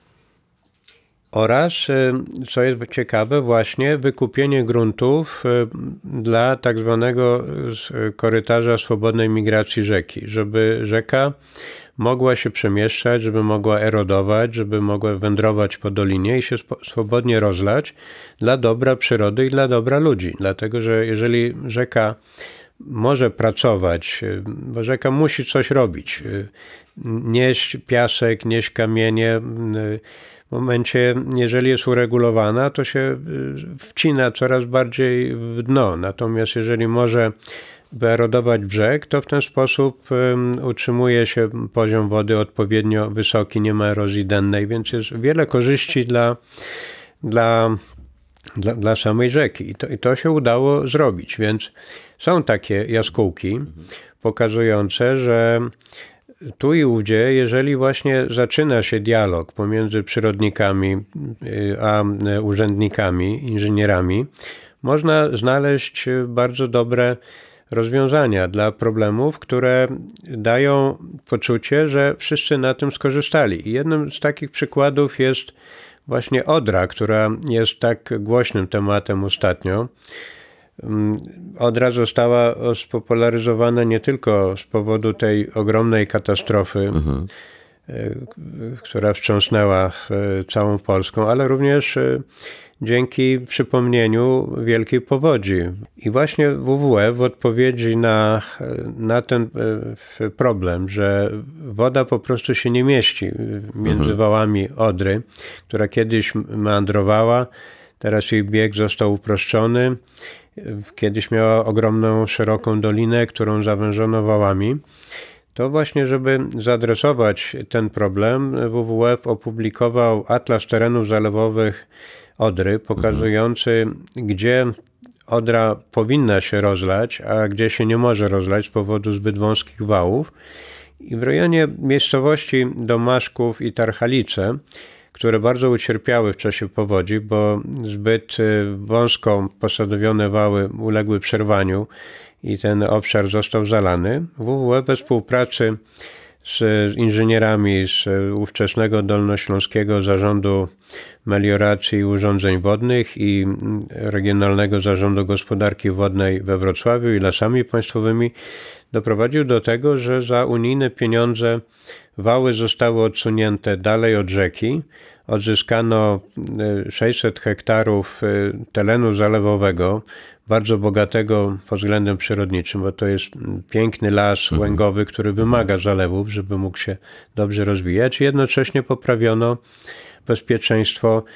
[SPEAKER 2] Oraz, co jest ciekawe, właśnie wykupienie gruntów dla tak zwanego korytarza swobodnej migracji rzeki, żeby rzeka mogła się przemieszczać, żeby mogła erodować, żeby mogła wędrować po dolinie i się swobodnie rozlać dla dobra przyrody i dla dobra ludzi. Dlatego, że jeżeli rzeka może pracować, bo rzeka musi coś robić, nieść piasek, nieść kamienie. W momencie, jeżeli jest uregulowana, to się wcina coraz bardziej w dno. Natomiast jeżeli może wyerodować brzeg, to w ten sposób utrzymuje się poziom wody odpowiednio wysoki, nie ma erozji dennej, więc jest wiele korzyści dla, dla, dla, dla samej rzeki. I to, I to się udało zrobić, więc są takie jaskółki pokazujące, że tu i ówdzie, jeżeli właśnie zaczyna się dialog pomiędzy przyrodnikami a urzędnikami, inżynierami, można znaleźć bardzo dobre rozwiązania dla problemów, które dają poczucie, że wszyscy na tym skorzystali. I jednym z takich przykładów jest właśnie Odra, która jest tak głośnym tematem ostatnio. Odra została spopularyzowana nie tylko z powodu tej ogromnej katastrofy, mhm. która wstrząsnęła całą Polską, ale również dzięki przypomnieniu wielkiej powodzi. I właśnie W W F w odpowiedzi na, na ten problem, że woda po prostu się nie mieści między mhm. wałami Odry, która kiedyś meandrowała, teraz jej bieg został uproszczony. Kiedyś miała ogromną, szeroką dolinę, którą zawężono wałami. To właśnie, żeby zaadresować ten problem, W W F opublikował Atlas Terenów Zalewowych Odry, pokazujący, mhm. gdzie Odra powinna się rozlać, a gdzie się nie może rozlać z powodu zbyt wąskich wałów. I w rejonie miejscowości Domaszków i Tarchalice, które bardzo ucierpiały w czasie powodzi, bo zbyt wąsko posadowione wały uległy przerwaniu i ten obszar został zalany. W W F we współpracy z inżynierami z ówczesnego Dolnośląskiego Zarządu Melioracji i Urządzeń Wodnych i Regionalnego Zarządu Gospodarki Wodnej we Wrocławiu i Lasami Państwowymi doprowadził do tego, że za unijne pieniądze wały zostały odsunięte dalej od rzeki. Odzyskano sześćset hektarów terenu zalewowego, bardzo bogatego pod względem przyrodniczym, bo to jest piękny las mhm. łęgowy, który wymaga zalewów, żeby mógł się dobrze rozwijać. Jednocześnie poprawiono bezpieczeństwo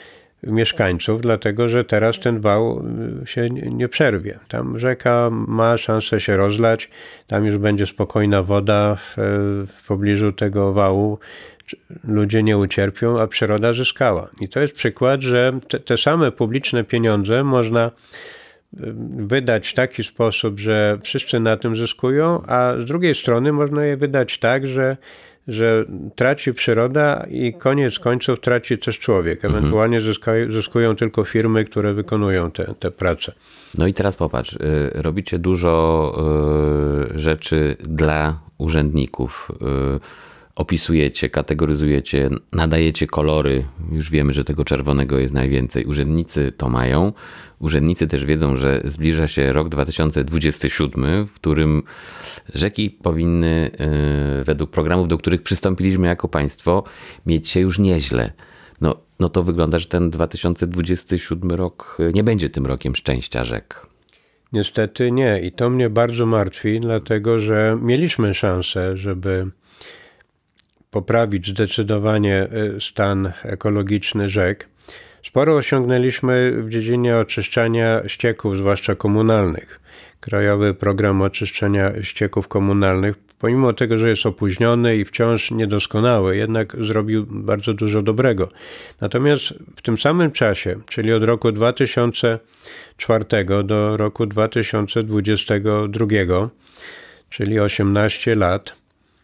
[SPEAKER 2] mieszkańców, dlatego że teraz ten wał się nie przerwie. Tam rzeka ma szansę się rozlać, tam już będzie spokojna woda w, w pobliżu tego wału. Ludzie nie ucierpią, a przyroda zyskała. I to jest przykład, że te, te same publiczne pieniądze można wydać w taki sposób, że wszyscy na tym zyskują, a z drugiej strony można je wydać tak, że że traci przyroda i koniec końców traci też człowiek. Ewentualnie zyskają, zyskują tylko firmy, które wykonują te, te prace.
[SPEAKER 1] No i teraz popatrz, robicie dużo rzeczy dla urzędników. Opisujecie, kategoryzujecie, nadajecie kolory. Już wiemy, że tego czerwonego jest najwięcej. Urzędnicy to mają. Urzędnicy też wiedzą, że zbliża się rok dwa tysiące dwudziesty siódmy, w którym rzeki powinny, według programów, do których przystąpiliśmy jako państwo, mieć się już nieźle. No, no to wygląda, że ten dwa tysiące dwudziesty siódmy rok nie będzie tym rokiem szczęścia rzek.
[SPEAKER 2] Niestety nie. I to mnie bardzo martwi, dlatego że mieliśmy szansę, żeby poprawić zdecydowanie stan ekologiczny rzek. Sporo osiągnęliśmy w dziedzinie oczyszczania ścieków, zwłaszcza komunalnych. Krajowy Program Oczyszczania Ścieków Komunalnych, pomimo tego, że jest opóźniony i wciąż niedoskonały, jednak zrobił bardzo dużo dobrego. Natomiast w tym samym czasie, czyli od roku dwa tysiące czwartego do roku dwa tysiące dwudziestego drugiego, czyli osiemnaście lat,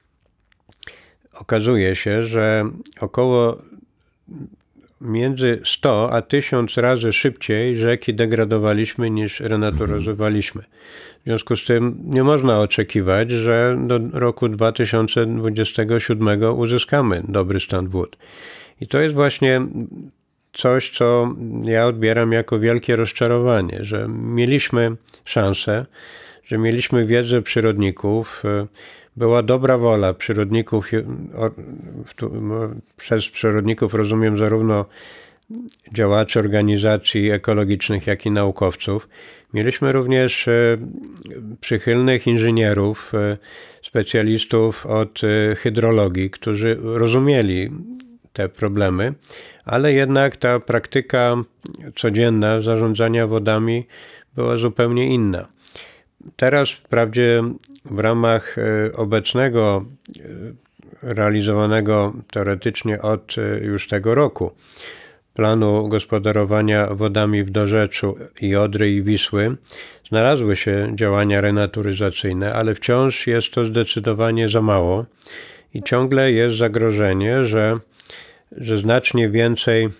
[SPEAKER 2] okazuje się, że około między sto a tysiąc razy szybciej rzeki degradowaliśmy niż renaturyzowaliśmy. W związku z tym nie można oczekiwać, że do roku dwa tysiące dwudziestego siódmego uzyskamy dobry stan wód. I to jest właśnie coś, co ja odbieram jako wielkie rozczarowanie, że mieliśmy szansę, że mieliśmy wiedzę przyrodników, była dobra wola przyrodników, przez przyrodników rozumiem zarówno działaczy organizacji ekologicznych, jak i naukowców. Mieliśmy również przychylnych inżynierów, specjalistów od hydrologii, którzy rozumieli te problemy, ale jednak ta praktyka codzienna zarządzania wodami była zupełnie inna. Teraz wprawdzie w ramach obecnego, realizowanego teoretycznie od już tego roku planu gospodarowania wodami w dorzeczu i Odry i Wisły znalazły się działania renaturyzacyjne, ale wciąż jest to zdecydowanie za mało i ciągle jest zagrożenie, że, że znacznie więcej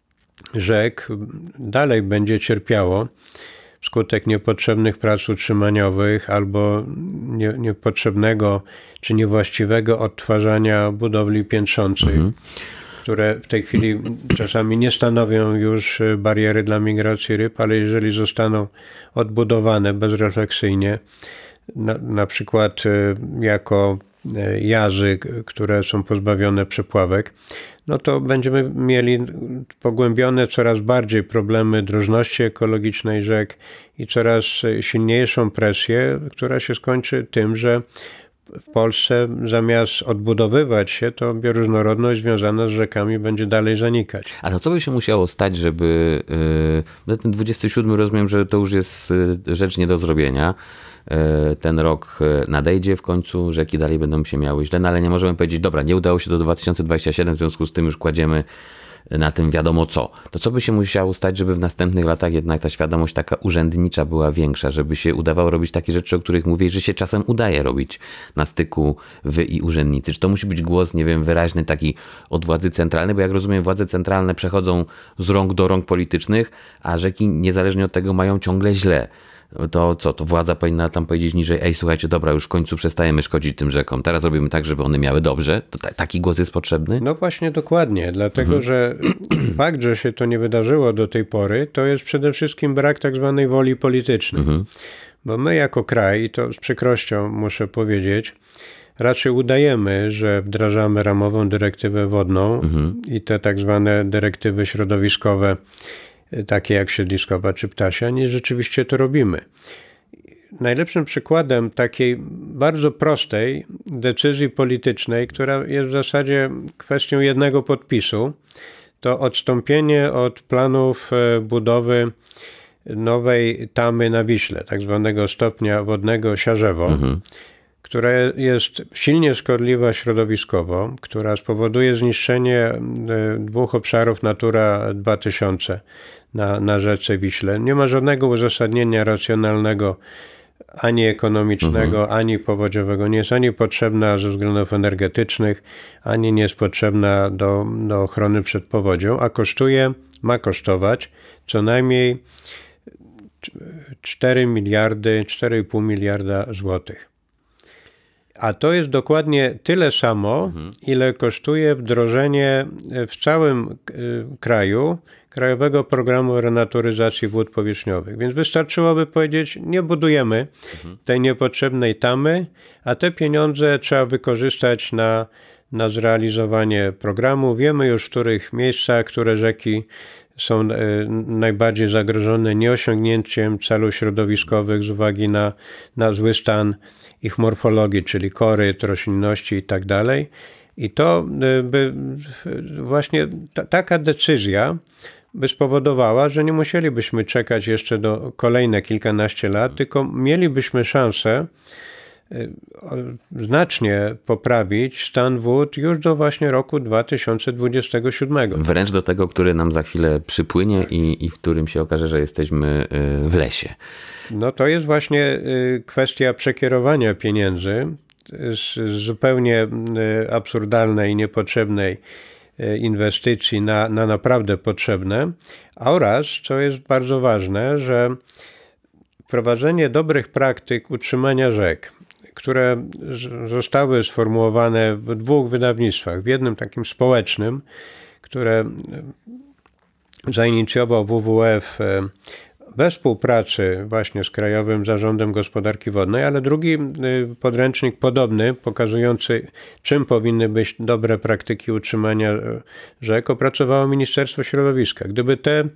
[SPEAKER 2] rzek dalej będzie cierpiało wskutek niepotrzebnych prac utrzymaniowych albo nie, niepotrzebnego czy niewłaściwego odtwarzania budowli piętrzących, mhm. które w tej chwili czasami nie stanowią już bariery dla migracji ryb, ale jeżeli zostaną odbudowane bezrefleksyjnie, na, na przykład jako jazy, które są pozbawione przepławek, no to będziemy mieli pogłębione coraz bardziej problemy drożności ekologicznej rzek i coraz silniejszą presję, która się skończy tym, że w Polsce zamiast odbudowywać się, to bioróżnorodność związana z rzekami będzie dalej zanikać.
[SPEAKER 1] A to co by się musiało stać, żeby... Yy, ten dwudziesty siódmy rozumiem, że to już jest rzecz nie do zrobienia. Ten rok nadejdzie w końcu, rzeki dalej będą się miały źle, no ale nie możemy powiedzieć, dobra, nie udało się do dwa tysiące dwudziestego siódmego, w związku z tym już kładziemy na tym wiadomo co. To co by się musiało stać, żeby w następnych latach jednak ta świadomość taka urzędnicza była większa, żeby się udawało robić takie rzeczy, o których mówię, że się czasem udaje robić na styku wy i urzędnicy. Czy to musi być głos, nie wiem, wyraźny taki od władzy centralnej, bo jak rozumiem, władze centralne przechodzą z rąk do rąk politycznych, a rzeki niezależnie od tego mają ciągle źle. To co, to władza powinna tam powiedzieć niżej, ej słuchajcie, dobra, już w końcu przestajemy szkodzić tym rzekom, teraz robimy tak, żeby one miały dobrze. To t- taki głos jest potrzebny?
[SPEAKER 2] No właśnie dokładnie, dlatego mhm. że fakt, że się to nie wydarzyło do tej pory, to jest przede wszystkim brak tak zwanej woli politycznej. Mhm. Bo my jako kraj, i to z przykrością muszę powiedzieć, raczej udajemy, że wdrażamy ramową dyrektywę wodną mhm. i te tak zwane dyrektywy środowiskowe, takie jak siedliskowa czy ptasia, niż rzeczywiście to robimy. Najlepszym przykładem takiej bardzo prostej decyzji politycznej, która jest w zasadzie kwestią jednego podpisu, to odstąpienie od planów budowy nowej tamy na Wiśle, tak zwanego stopnia wodnego Siarzewo, mhm. która jest silnie szkodliwa środowiskowo, która spowoduje zniszczenie dwóch obszarów Natura dwa tysiące na, na rzece Wiśle. Nie ma żadnego uzasadnienia racjonalnego, ani ekonomicznego, mhm. ani powodziowego. Nie jest ani potrzebna ze względów energetycznych, ani nie jest potrzebna do, do ochrony przed powodzią, a kosztuje, ma kosztować co najmniej cztery miliardy, cztery i pół miliarda złotych. A to jest dokładnie tyle samo, mhm. ile kosztuje wdrożenie w całym kraju Krajowego Programu Renaturyzacji Wód Powierzchniowych. Więc wystarczyłoby powiedzieć, nie budujemy mhm. tej niepotrzebnej tamy, a te pieniądze trzeba wykorzystać na, na zrealizowanie programu. Wiemy już, w których miejscach, które rzeki są najbardziej zagrożone nieosiągnięciem celów środowiskowych z uwagi na, na zły stan ich morfologii, czyli koryt, roślinności i tak dalej. I to by właśnie ta, taka decyzja by spowodowała, że nie musielibyśmy czekać jeszcze do kolejne kilkanaście lat, tylko mielibyśmy szansę znacznie poprawić stan wód już do właśnie roku dwa tysiące dwudziestego siódmego.
[SPEAKER 1] Wręcz do tego, który nam za chwilę przypłynie i, i w którym się okaże, że jesteśmy w lesie.
[SPEAKER 2] No to jest właśnie kwestia przekierowania pieniędzy z zupełnie absurdalnej i niepotrzebnej inwestycji na, na naprawdę potrzebne, oraz, co jest bardzo ważne, że wprowadzenie dobrych praktyk utrzymania rzek, które zostały sformułowane w dwóch wydawnictwach. W jednym takim społecznym, które zainicjował W W F we współpracy właśnie z Krajowym Zarządem Gospodarki Wodnej, ale drugi podręcznik podobny, pokazujący, czym powinny być dobre praktyki utrzymania rzek, opracowało Ministerstwo Środowiska. Gdyby te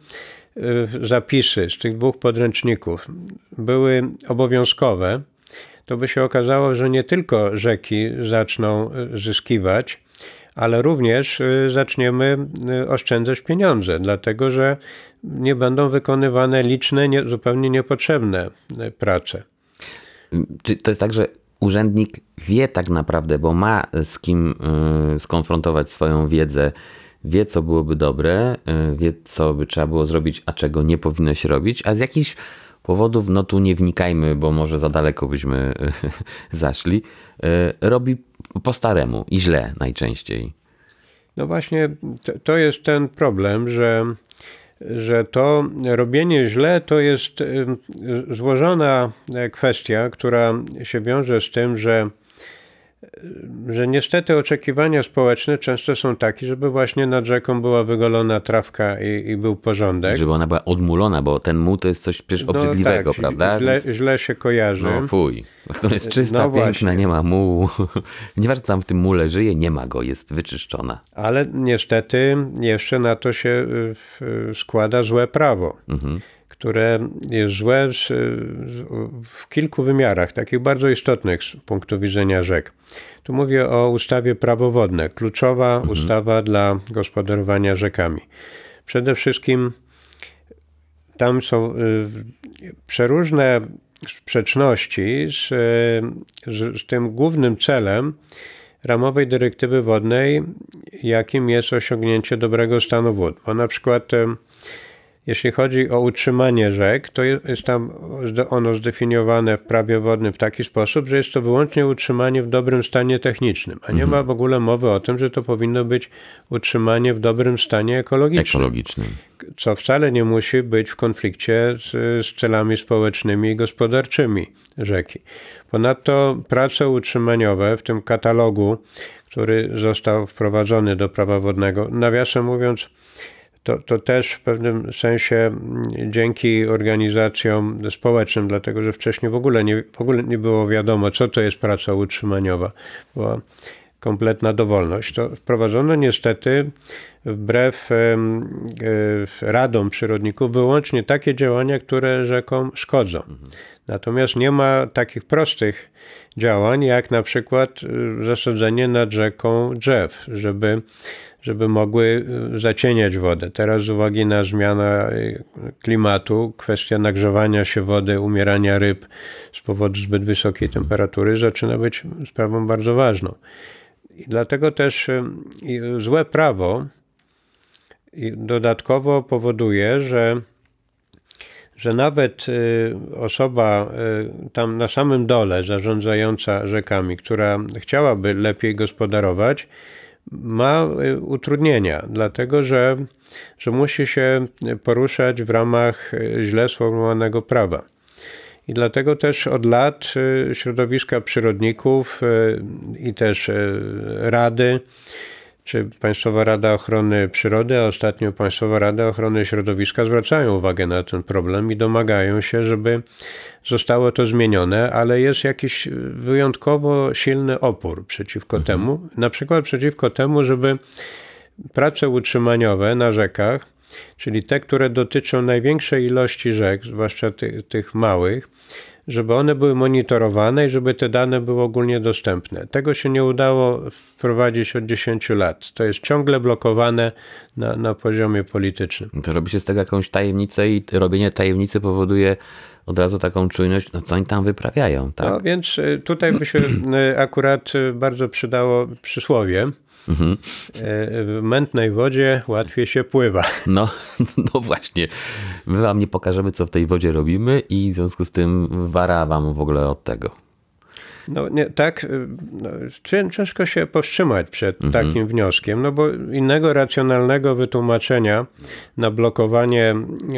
[SPEAKER 2] zapisy z tych dwóch podręczników były obowiązkowe, to by się okazało, że nie tylko rzeki zaczną zyskiwać, ale również zaczniemy oszczędzać pieniądze, dlatego że nie będą wykonywane liczne, nie, zupełnie niepotrzebne prace.
[SPEAKER 1] Czy to jest tak, że urzędnik wie tak naprawdę, bo ma z kim skonfrontować swoją wiedzę, wie, co byłoby dobre, wie, co by trzeba było zrobić, a czego nie powinno się robić, a z jakichś powodów, no tu nie wnikajmy, bo może za daleko byśmy zaszli, robi po staremu i źle najczęściej.
[SPEAKER 2] No właśnie, to jest ten problem, że, że to robienie źle to jest złożona kwestia, która się wiąże z tym, że że niestety oczekiwania społeczne często są takie, żeby właśnie nad rzeką była wygolona trawka i, i był porządek.
[SPEAKER 1] Żeby ona była odmulona, bo ten muł to jest coś przecież obrzydliwego, no tak, prawda?
[SPEAKER 2] Źle, źle się kojarzy.
[SPEAKER 1] No fuj, która jest czysta, no piękna, nie ma mułu. Nieważne, co tam w tym mule żyje, nie ma go, jest wyczyszczona.
[SPEAKER 2] Ale niestety jeszcze na to się składa złe prawo. Mhm. które jest złe w kilku wymiarach, takich bardzo istotnych z punktu widzenia rzek. Tu mówię o ustawie Prawo wodne, kluczowa mhm. ustawa dla gospodarowania rzekami. Przede wszystkim tam są przeróżne sprzeczności z, z, z tym głównym celem ramowej dyrektywy wodnej, jakim jest osiągnięcie dobrego stanu wód. Bo na przykład jeśli chodzi o utrzymanie rzek, to jest tam ono zdefiniowane w prawie wodnym w taki sposób, że jest to wyłącznie utrzymanie w dobrym stanie technicznym, a nie mhm. ma w ogóle mowy o tym, że to powinno być utrzymanie w dobrym stanie ekologicznym.
[SPEAKER 1] ekologicznym.
[SPEAKER 2] Co wcale nie musi być w konflikcie z, z celami społecznymi i gospodarczymi rzeki. Ponadto prace utrzymaniowe w tym katalogu, który został wprowadzony do prawa wodnego, nawiasem mówiąc, To, to też w pewnym sensie dzięki organizacjom społecznym, dlatego że wcześniej w ogóle nie, w ogóle nie było wiadomo, co to jest praca utrzymaniowa. Była kompletna dowolność. To wprowadzono niestety wbrew e, e, radom przyrodników wyłącznie takie działania, które rzekom szkodzą. Mhm. Natomiast nie ma takich prostych działań, jak na przykład zasadzenie nad rzeką drzew, żeby żeby mogły zacieniać wodę. Teraz z uwagi na zmianę klimatu, kwestia nagrzewania się wody, umierania ryb z powodu zbyt wysokiej temperatury zaczyna być sprawą bardzo ważną. I dlatego też złe prawo dodatkowo powoduje, że że nawet osoba tam na samym dole zarządzająca rzekami, która chciałaby lepiej gospodarować, ma utrudnienia, dlatego że, że musi się poruszać w ramach źle sformułowanego prawa. I dlatego też od lat środowiska przyrodników i też rady, czy Państwowa Rada Ochrony Przyrody, a ostatnio Państwowa Rada Ochrony Środowiska zwracają uwagę na ten problem i domagają się, żeby zostało to zmienione, ale jest jakiś wyjątkowo silny opór przeciwko mhm. temu. Na przykład przeciwko temu, żeby prace utrzymaniowe na rzekach, czyli te, które dotyczą największej ilości rzek, zwłaszcza ty, tych małych, żeby one były monitorowane i żeby te dane były ogólnie dostępne. Tego się nie udało wprowadzić od dziesięciu lat. To jest ciągle blokowane na, na poziomie politycznym.
[SPEAKER 1] To robi się z tego jakąś tajemnicę i robienie tajemnicy powoduje od razu taką czujność, no co oni tam wyprawiają, tak?
[SPEAKER 2] No więc tutaj by się akurat bardzo przydało przysłowie. Mhm. W mętnej wodzie łatwiej się pływa.
[SPEAKER 1] No, no właśnie. My wam nie pokażemy, co w tej wodzie robimy i w związku z tym wara wam w ogóle od tego.
[SPEAKER 2] No nie, tak, no, ciężko się powstrzymać przed mhm. takim wnioskiem, no bo innego racjonalnego wytłumaczenia na blokowanie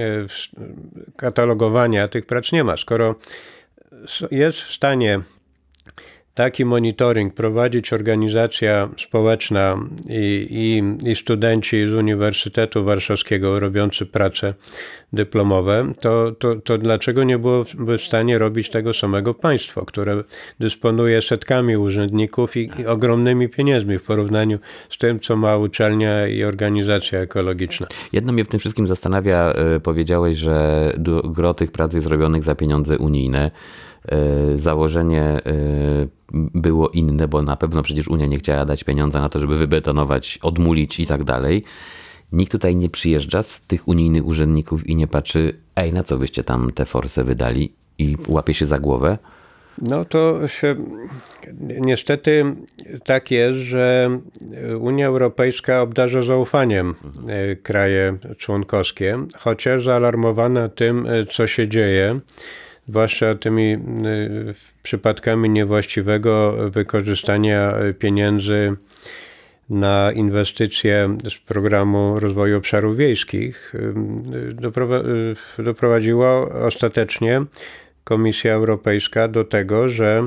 [SPEAKER 2] katalogowania tych prac nie ma. Skoro jest w stanie taki monitoring prowadzić organizacja społeczna i, i, i studenci z Uniwersytetu Warszawskiego robiący prace dyplomowe, to, to, to dlaczego nie byłoby w stanie robić tego samego państwo, które dysponuje setkami urzędników i, i ogromnymi pieniędzmi w porównaniu z tym, co ma uczelnia i organizacja ekologiczna.
[SPEAKER 1] Jedno mnie w tym wszystkim zastanawia, powiedziałeś, że gro tych prac jest robionych za pieniądze unijne. Założenie było inne, bo na pewno przecież Unia nie chciała dać pieniądza na to, żeby wybetonować, odmulić i tak dalej. Nikt tutaj nie przyjeżdża z tych unijnych urzędników i nie patrzy, ej, na co byście tam te forsę wydali i łapie się za głowę.
[SPEAKER 2] No to się niestety tak jest, że Unia Europejska obdarza zaufaniem kraje członkowskie, chociaż zaalarmowana tym, co się dzieje, zwłaszcza tymi przypadkami niewłaściwego wykorzystania pieniędzy na inwestycje z programu rozwoju obszarów wiejskich, doprowadziła ostatecznie Komisja Europejska do tego, że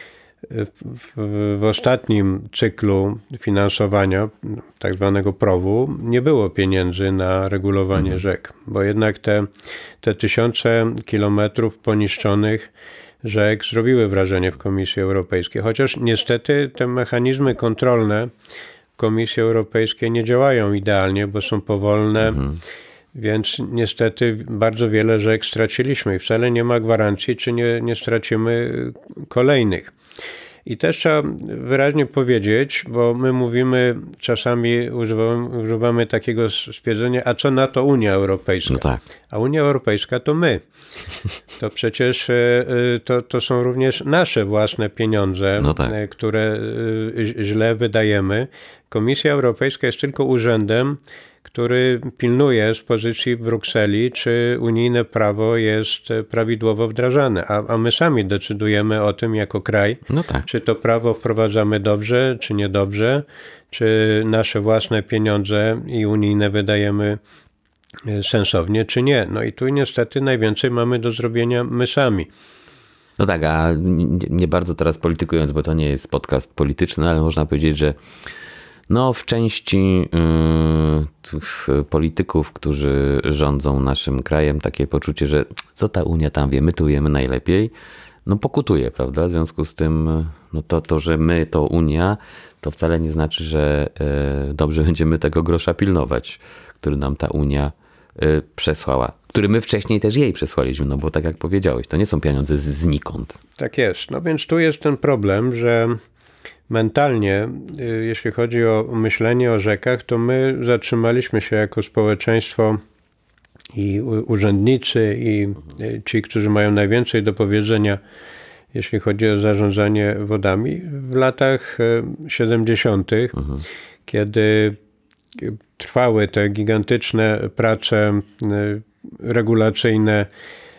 [SPEAKER 2] w, w ostatnim cyklu finansowania, tak zwanego prowu, nie było pieniędzy na regulowanie mhm. rzek, bo jednak te, te tysiące kilometrów poniszczonych rzek zrobiły wrażenie w Komisji Europejskiej, chociaż niestety te mechanizmy kontrolne Komisji Europejskiej nie działają idealnie, bo są powolne, mhm. więc niestety bardzo wiele rzek straciliśmy i wcale nie ma gwarancji, czy nie, nie stracimy kolejnych. I też trzeba wyraźnie powiedzieć, bo my mówimy, czasami używamy, używamy takiego stwierdzenia, a co na to Unia Europejska?
[SPEAKER 1] No tak.
[SPEAKER 2] A Unia Europejska to my. To przecież to, to są również nasze własne pieniądze, no tak. które źle wydajemy. Komisja Europejska jest tylko urzędem, który pilnuje z pozycji Brukseli, czy unijne prawo jest prawidłowo wdrażane, a, a my sami decydujemy o tym jako kraj, no tak. czy to prawo wprowadzamy dobrze, czy niedobrze, czy nasze własne pieniądze i unijne wydajemy sensownie, czy nie. No i tu niestety najwięcej mamy do zrobienia my sami.
[SPEAKER 1] No tak, a nie, nie bardzo teraz politykując, bo to nie jest podcast polityczny, ale można powiedzieć, że no w części y, tych polityków, którzy rządzą naszym krajem, takie poczucie, że co ta Unia tam wie, my tu wiemy najlepiej, no pokutuje, prawda? W związku z tym no to, to, że my to Unia, to wcale nie znaczy, że y, dobrze będziemy tego grosza pilnować, który nam ta Unia y, przesłała. Który my wcześniej też jej przesłaliśmy, no bo tak jak powiedziałeś, to nie są pieniądze z, znikąd.
[SPEAKER 2] Tak jest. No więc tu jest ten problem, że mentalnie, jeśli chodzi o myślenie o rzekach, to my zatrzymaliśmy się jako społeczeństwo i urzędnicy, i ci, którzy mają najwięcej do powiedzenia, jeśli chodzi o zarządzanie wodami, w latach siedemdziesiątych, mhm. kiedy trwały te gigantyczne prace regulacyjne,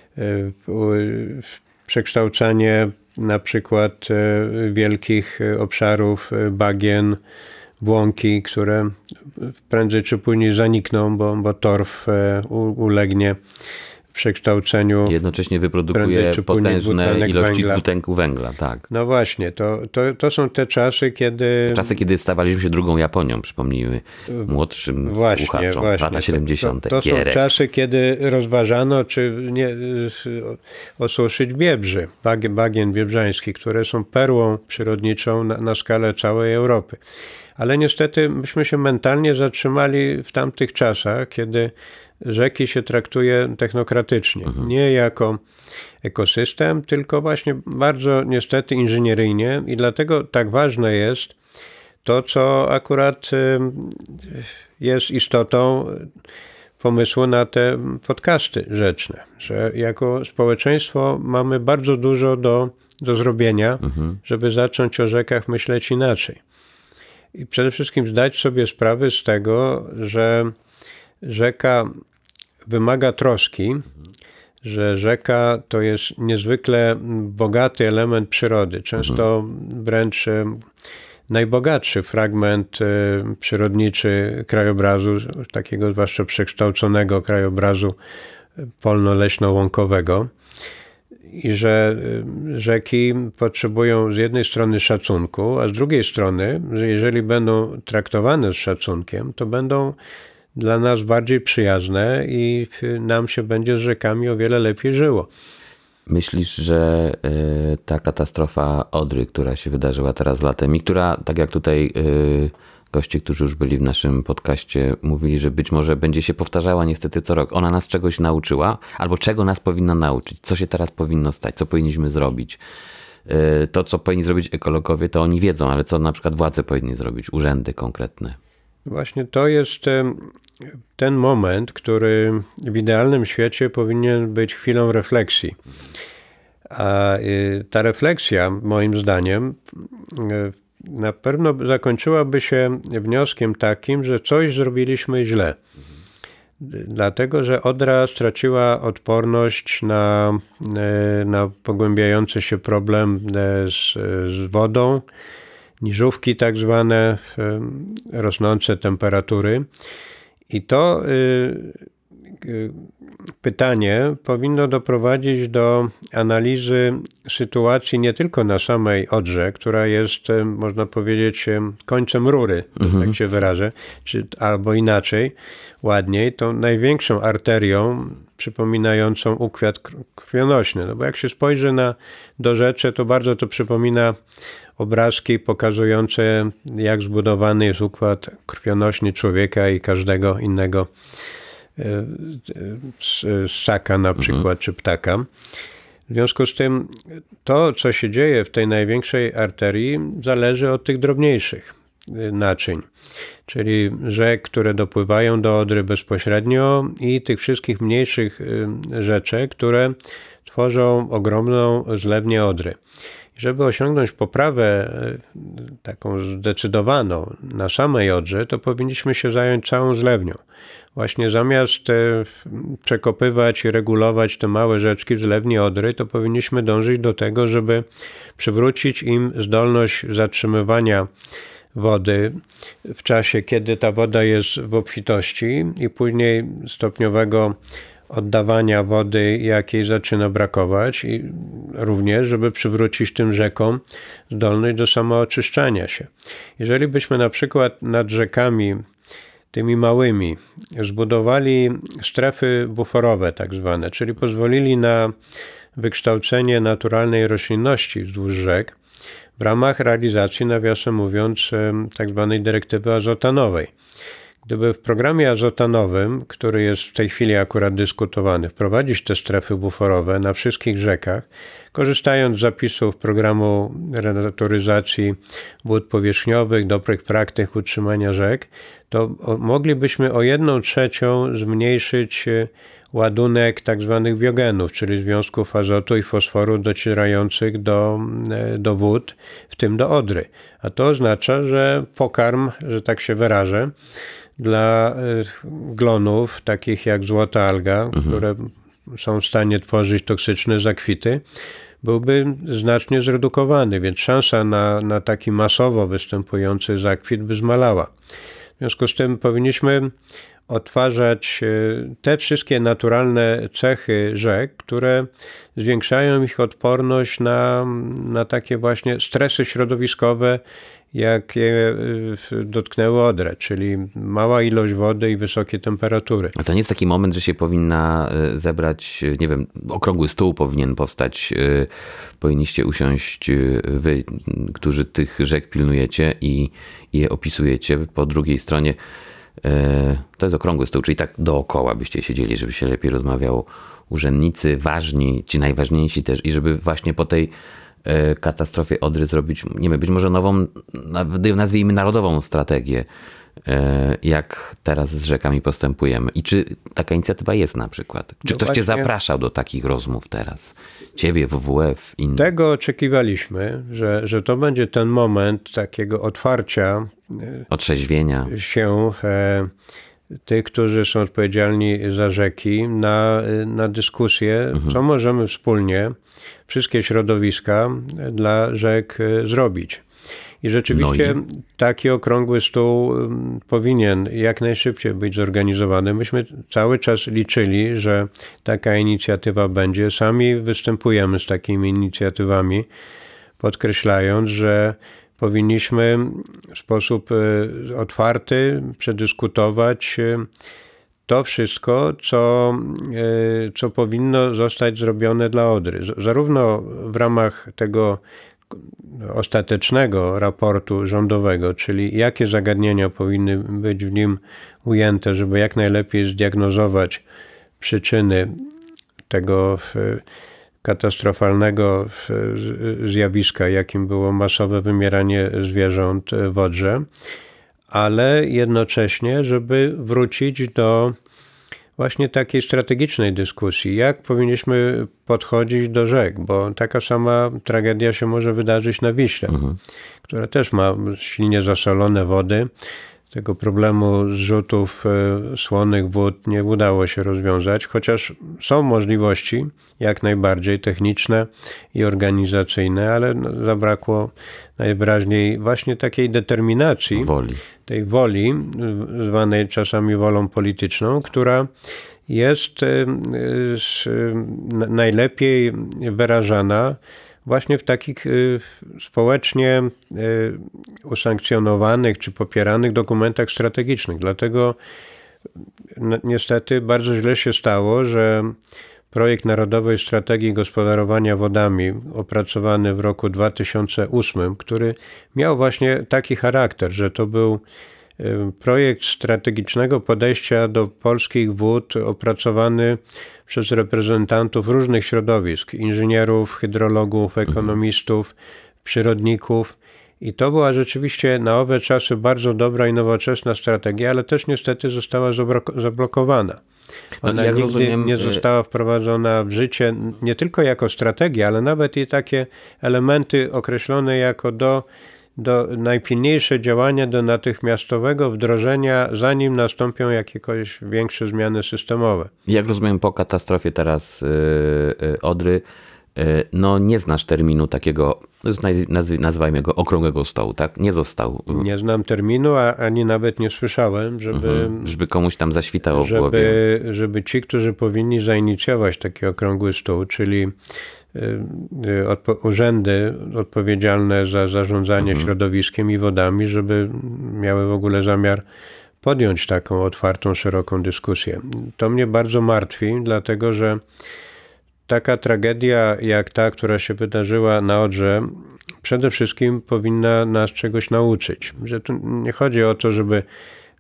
[SPEAKER 2] przekształcanie na przykład wielkich obszarów bagien w łąki, które prędzej czy później zanikną, bo, bo torf ulegnie przekształceniu.
[SPEAKER 1] Jednocześnie wyprodukuje potężne ilości węgla. dwutlenku węgla. Tak.
[SPEAKER 2] No właśnie, to, to, to są te czasy, kiedy...
[SPEAKER 1] Czasy, kiedy stawaliśmy się drugą Japonią, przypomnijmy młodszym
[SPEAKER 2] właśnie,
[SPEAKER 1] słuchaczom.
[SPEAKER 2] Właśnie.
[SPEAKER 1] Lata siedemdziesiąte.
[SPEAKER 2] To, to, to są czasy, kiedy rozważano, czy nie osuszyć biebrzy, bagien, bagien biebrzańskich, które są perłą przyrodniczą na, na skalę całej Europy. Ale niestety myśmy się mentalnie zatrzymali w tamtych czasach, kiedy rzeki się traktuje technokratycznie. Mhm. Nie jako ekosystem, tylko właśnie bardzo niestety inżynieryjnie i dlatego tak ważne jest to, co akurat jest istotą pomysłu na te podcasty rzeczne, że jako społeczeństwo mamy bardzo dużo do, do zrobienia, mhm. żeby zacząć o rzekach myśleć inaczej. I przede wszystkim zdać sobie sprawę z tego, że rzeka wymaga troski, że rzeka to jest niezwykle bogaty element przyrody, często wręcz najbogatszy fragment przyrodniczy krajobrazu, takiego zwłaszcza przekształconego krajobrazu polno-leśno-łąkowego. I że rzeki potrzebują z jednej strony szacunku, a z drugiej strony, że jeżeli będą traktowane z szacunkiem, to będą dla nas bardziej przyjazne i nam się będzie z rzekami o wiele lepiej żyło.
[SPEAKER 1] Myślisz, że y, ta katastrofa Odry, która się wydarzyła teraz latem i która, tak jak tutaj y, goście, którzy już byli w naszym podcaście, mówili, że być może będzie się powtarzała niestety co rok. Ona nas czegoś nauczyła, albo czego nas powinna nauczyć, co się teraz powinno stać, co powinniśmy zrobić. Y, to, co powinni zrobić ekologowie, to oni wiedzą, ale co na przykład władze powinny zrobić, urzędy konkretne.
[SPEAKER 2] Właśnie to jest ten moment, który w idealnym świecie powinien być chwilą refleksji. A ta refleksja, moim zdaniem, na pewno zakończyłaby się wnioskiem takim, że coś zrobiliśmy źle. Dlatego, że Odra straciła odporność na, na pogłębiający się problem z, z wodą, niżówki tak zwane, rosnące temperatury. I to y, y, pytanie powinno doprowadzić do analizy sytuacji nie tylko na samej Odrze, która jest, można powiedzieć, końcem rury, mhm. tak się wyrażę, czy, albo inaczej, ładniej, tą największą arterią przypominającą układ krwionośny. No bo jak się spojrzy na dorzecze, to bardzo to przypomina obrazki pokazujące, jak zbudowany jest układ krwionośny człowieka i każdego innego ssaka na przykład, mhm. czy ptaka. W związku z tym to, co się dzieje w tej największej arterii, zależy od tych drobniejszych naczyń, czyli rzek, które dopływają do Odry bezpośrednio i tych wszystkich mniejszych rzeczek, które tworzą ogromną zlewnię Odry. Żeby osiągnąć poprawę taką zdecydowaną na samej Odrze, to powinniśmy się zająć całą zlewnią. Właśnie zamiast przekopywać i regulować te małe rzeczki w zlewni Odry, to powinniśmy dążyć do tego, żeby przywrócić im zdolność zatrzymywania wody w czasie, kiedy ta woda jest w obfitości i później stopniowego oddawania wody, jakiej zaczyna brakować i również, żeby przywrócić tym rzekom zdolność do samooczyszczania się. Jeżeli byśmy na przykład nad rzekami tymi małymi zbudowali strefy buforowe tak zwane, czyli pozwolili na wykształcenie naturalnej roślinności wzdłuż rzek w ramach realizacji, nawiasem mówiąc, tak zwanej dyrektywy azotanowej, Gdyby w programie azotanowym, który jest w tej chwili akurat dyskutowany, wprowadzić te strefy buforowe na wszystkich rzekach, korzystając z zapisów programu renaturyzacji wód powierzchniowych, dobrych praktyk utrzymania rzek, to moglibyśmy o jedną trzecią zmniejszyć ładunek tak zwanych biogenów, czyli związków azotu i fosforu docierających do, do wód, w tym do Odry. A to oznacza, że pokarm, że tak się wyrażę, dla glonów, takich jak złota alga, mhm. które są w stanie tworzyć toksyczne zakwity, byłby znacznie zredukowany, więc szansa na, na taki masowo występujący zakwit by zmalała. W związku z tym powinniśmy odtwarzać te wszystkie naturalne cechy rzek, które zwiększają ich odporność na, na takie właśnie stresy środowiskowe, jakie dotknęły Odrę, czyli mała ilość wody i wysokie temperatury.
[SPEAKER 1] A to nie jest taki moment, że się powinna zebrać, nie wiem, okrągły stół powinien powstać, powinniście usiąść wy, którzy tych rzek pilnujecie i, i je opisujecie. Po drugiej stronie to jest okrągły stół, czyli tak dookoła byście siedzieli, żeby się lepiej rozmawiało. Urzędnicy, ważni, ci najważniejsi też i żeby właśnie po tej katastrofie Odry zrobić, nie wiem, być może nową, nazwijmy narodową strategię, jak teraz z rzekami postępujemy. I czy taka inicjatywa jest na przykład? Czy
[SPEAKER 2] no
[SPEAKER 1] ktoś
[SPEAKER 2] właśnie,
[SPEAKER 1] cię zapraszał do takich rozmów teraz? Ciebie, W W F, innych?
[SPEAKER 2] Tego oczekiwaliśmy, że, że to będzie ten moment takiego otwarcia,
[SPEAKER 1] otrzeźwienia
[SPEAKER 2] się e, tych, którzy są odpowiedzialni za rzeki, na, na dyskusję, mhm. co możemy wspólnie, wszystkie środowiska dla rzek zrobić. I rzeczywiście no i... taki okrągły stół powinien jak najszybciej być zorganizowany. Myśmy cały czas liczyli, że taka inicjatywa będzie. Sami występujemy z takimi inicjatywami, podkreślając, że powinniśmy w sposób otwarty przedyskutować to wszystko, co, co powinno zostać zrobione dla Odry. Zarówno w ramach tego ostatecznego raportu rządowego, czyli jakie zagadnienia powinny być w nim ujęte, żeby jak najlepiej zdiagnozować przyczyny tego katastrofalnego zjawiska, jakim było masowe wymieranie zwierząt w Odrze, ale jednocześnie, żeby wrócić do właśnie takiej strategicznej dyskusji, jak powinniśmy podchodzić do rzek, bo taka sama tragedia się może wydarzyć na Wiśle, mhm. która też ma silnie zasolone wody. Tego problemu zrzutów słonych wód nie udało się rozwiązać, chociaż są możliwości jak najbardziej techniczne i organizacyjne, ale zabrakło najwyraźniej właśnie takiej determinacji,
[SPEAKER 1] woli.
[SPEAKER 2] tej woli, zwanej czasami wolą polityczną, która jest najlepiej wyrażana właśnie w takich społecznie usankcjonowanych czy popieranych dokumentach strategicznych. Dlatego niestety bardzo źle się stało, że projekt Narodowej Strategii Gospodarowania Wodami opracowany w roku dwa tysiące ósmym, który miał właśnie taki charakter, że to był projekt strategicznego podejścia do polskich wód opracowany przez reprezentantów różnych środowisk, inżynierów, hydrologów, ekonomistów, przyrodników. I to była rzeczywiście na owe czasy bardzo dobra i nowoczesna strategia, ale też niestety została zablokowana. Ona no, nigdy rozumiem, nie została wprowadzona w życie, nie tylko jako strategia, ale nawet i takie elementy określone jako do do najpilniejsze działania do natychmiastowego wdrożenia, zanim nastąpią jakieś większe zmiany systemowe.
[SPEAKER 1] Jak rozumiem, po katastrofie teraz yy, Odry, yy, no nie znasz terminu takiego, nazwy, nazwijmy go okrągłego stołu, tak? Nie został.
[SPEAKER 2] Nie znam terminu, a ani nawet nie słyszałem, żeby... Mhm,
[SPEAKER 1] żeby komuś tam zaświtało w
[SPEAKER 2] żeby,
[SPEAKER 1] głowie.
[SPEAKER 2] Żeby ci, którzy powinni zainicjować taki okrągły stół, czyli Odpo- urzędy odpowiedzialne za zarządzanie mhm. środowiskiem i wodami, żeby miały w ogóle zamiar podjąć taką otwartą, szeroką dyskusję. To mnie bardzo martwi, dlatego że taka tragedia jak ta, która się wydarzyła na Odrze, przede wszystkim powinna nas czegoś nauczyć. Że tu nie chodzi o to, żeby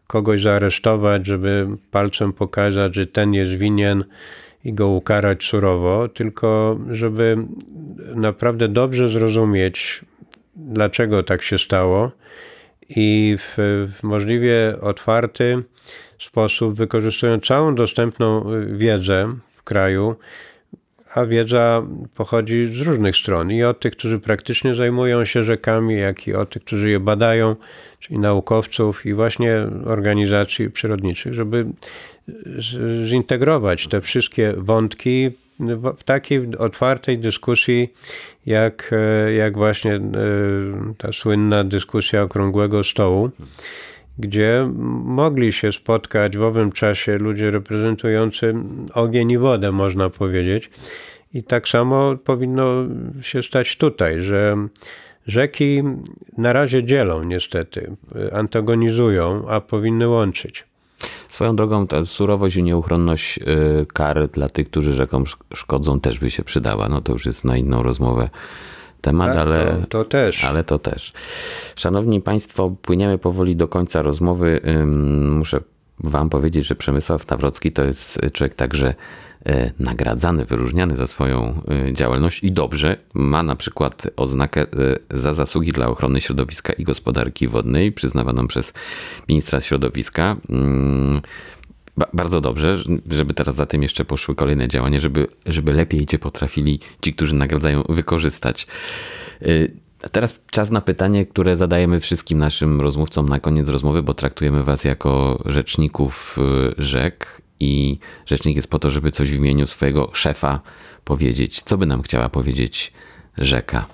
[SPEAKER 2] kogoś zaaresztować, żeby palcem pokazać, że ten jest winien i go ukarać surowo, tylko żeby naprawdę dobrze zrozumieć, dlaczego tak się stało i w, w możliwie otwarty sposób, wykorzystując całą dostępną wiedzę w kraju, a wiedza pochodzi z różnych stron. I od tych, którzy praktycznie zajmują się rzekami, jak i od tych, którzy je badają, czyli naukowców i właśnie organizacji przyrodniczych, żeby zintegrować te wszystkie wątki w takiej otwartej dyskusji, jak, jak właśnie ta słynna dyskusja okrągłego stołu, gdzie mogli się spotkać w owym czasie ludzie reprezentujący ogień i wodę, można powiedzieć. I tak samo powinno się stać tutaj, że rzeki na razie dzielą niestety, antagonizują, a powinny łączyć.
[SPEAKER 1] Swoją drogą ta surowość i nieuchronność kar dla tych, którzy rzekom szkodzą, też by się przydała. No to już jest na inną rozmowę temat,
[SPEAKER 2] tak,
[SPEAKER 1] ale,
[SPEAKER 2] to, to też.
[SPEAKER 1] ale to też. Szanowni Państwo, płyniemy powoli do końca rozmowy. Muszę Wam powiedzieć, że Przemysław Nawrocki to jest człowiek także nagradzany, wyróżniany za swoją działalność i dobrze. Ma na przykład oznakę za zasługi dla ochrony środowiska i gospodarki wodnej, przyznawaną przez ministra środowiska. Bardzo dobrze, żeby teraz za tym jeszcze poszły kolejne działania, żeby, żeby lepiej cię potrafili ci, którzy nagradzają, wykorzystać. A teraz czas na pytanie, które zadajemy wszystkim naszym rozmówcom na koniec rozmowy, bo traktujemy was jako rzeczników rzek i rzecznik jest po to, żeby coś w imieniu swojego szefa powiedzieć. Co by nam chciała powiedzieć rzeka?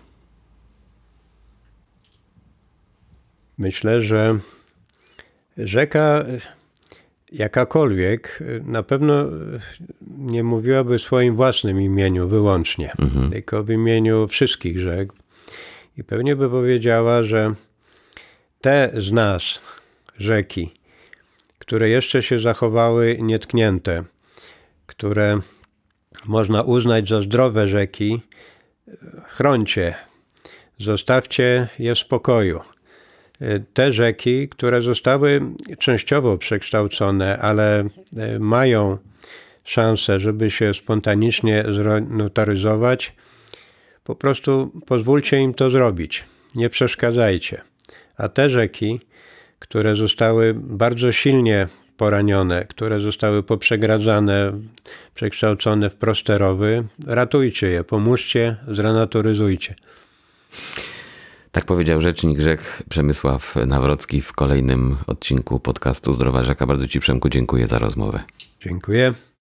[SPEAKER 2] Myślę, że rzeka jakakolwiek na pewno nie mówiłaby w swoim własnym imieniu wyłącznie, mhm. tylko w imieniu wszystkich rzek. I pewnie by powiedziała, że te z nas rzeki, które jeszcze się zachowały nietknięte, które można uznać za zdrowe rzeki, chrońcie, zostawcie je w spokoju. Te rzeki, które zostały częściowo przekształcone, ale mają szansę, żeby się spontanicznie zrenotaryzować, po prostu pozwólcie im to zrobić. Nie przeszkadzajcie. A te rzeki, które zostały bardzo silnie poranione, które zostały poprzegradzane, przekształcone w proste rowy, ratujcie je, pomóżcie, zrenaturyzujcie.
[SPEAKER 1] Tak powiedział rzecznik rzek Przemysław Nawrocki w kolejnym odcinku podcastu Zdrowa Rzeka. Bardzo Ci, Przemku, dziękuję za rozmowę.
[SPEAKER 2] Dziękuję.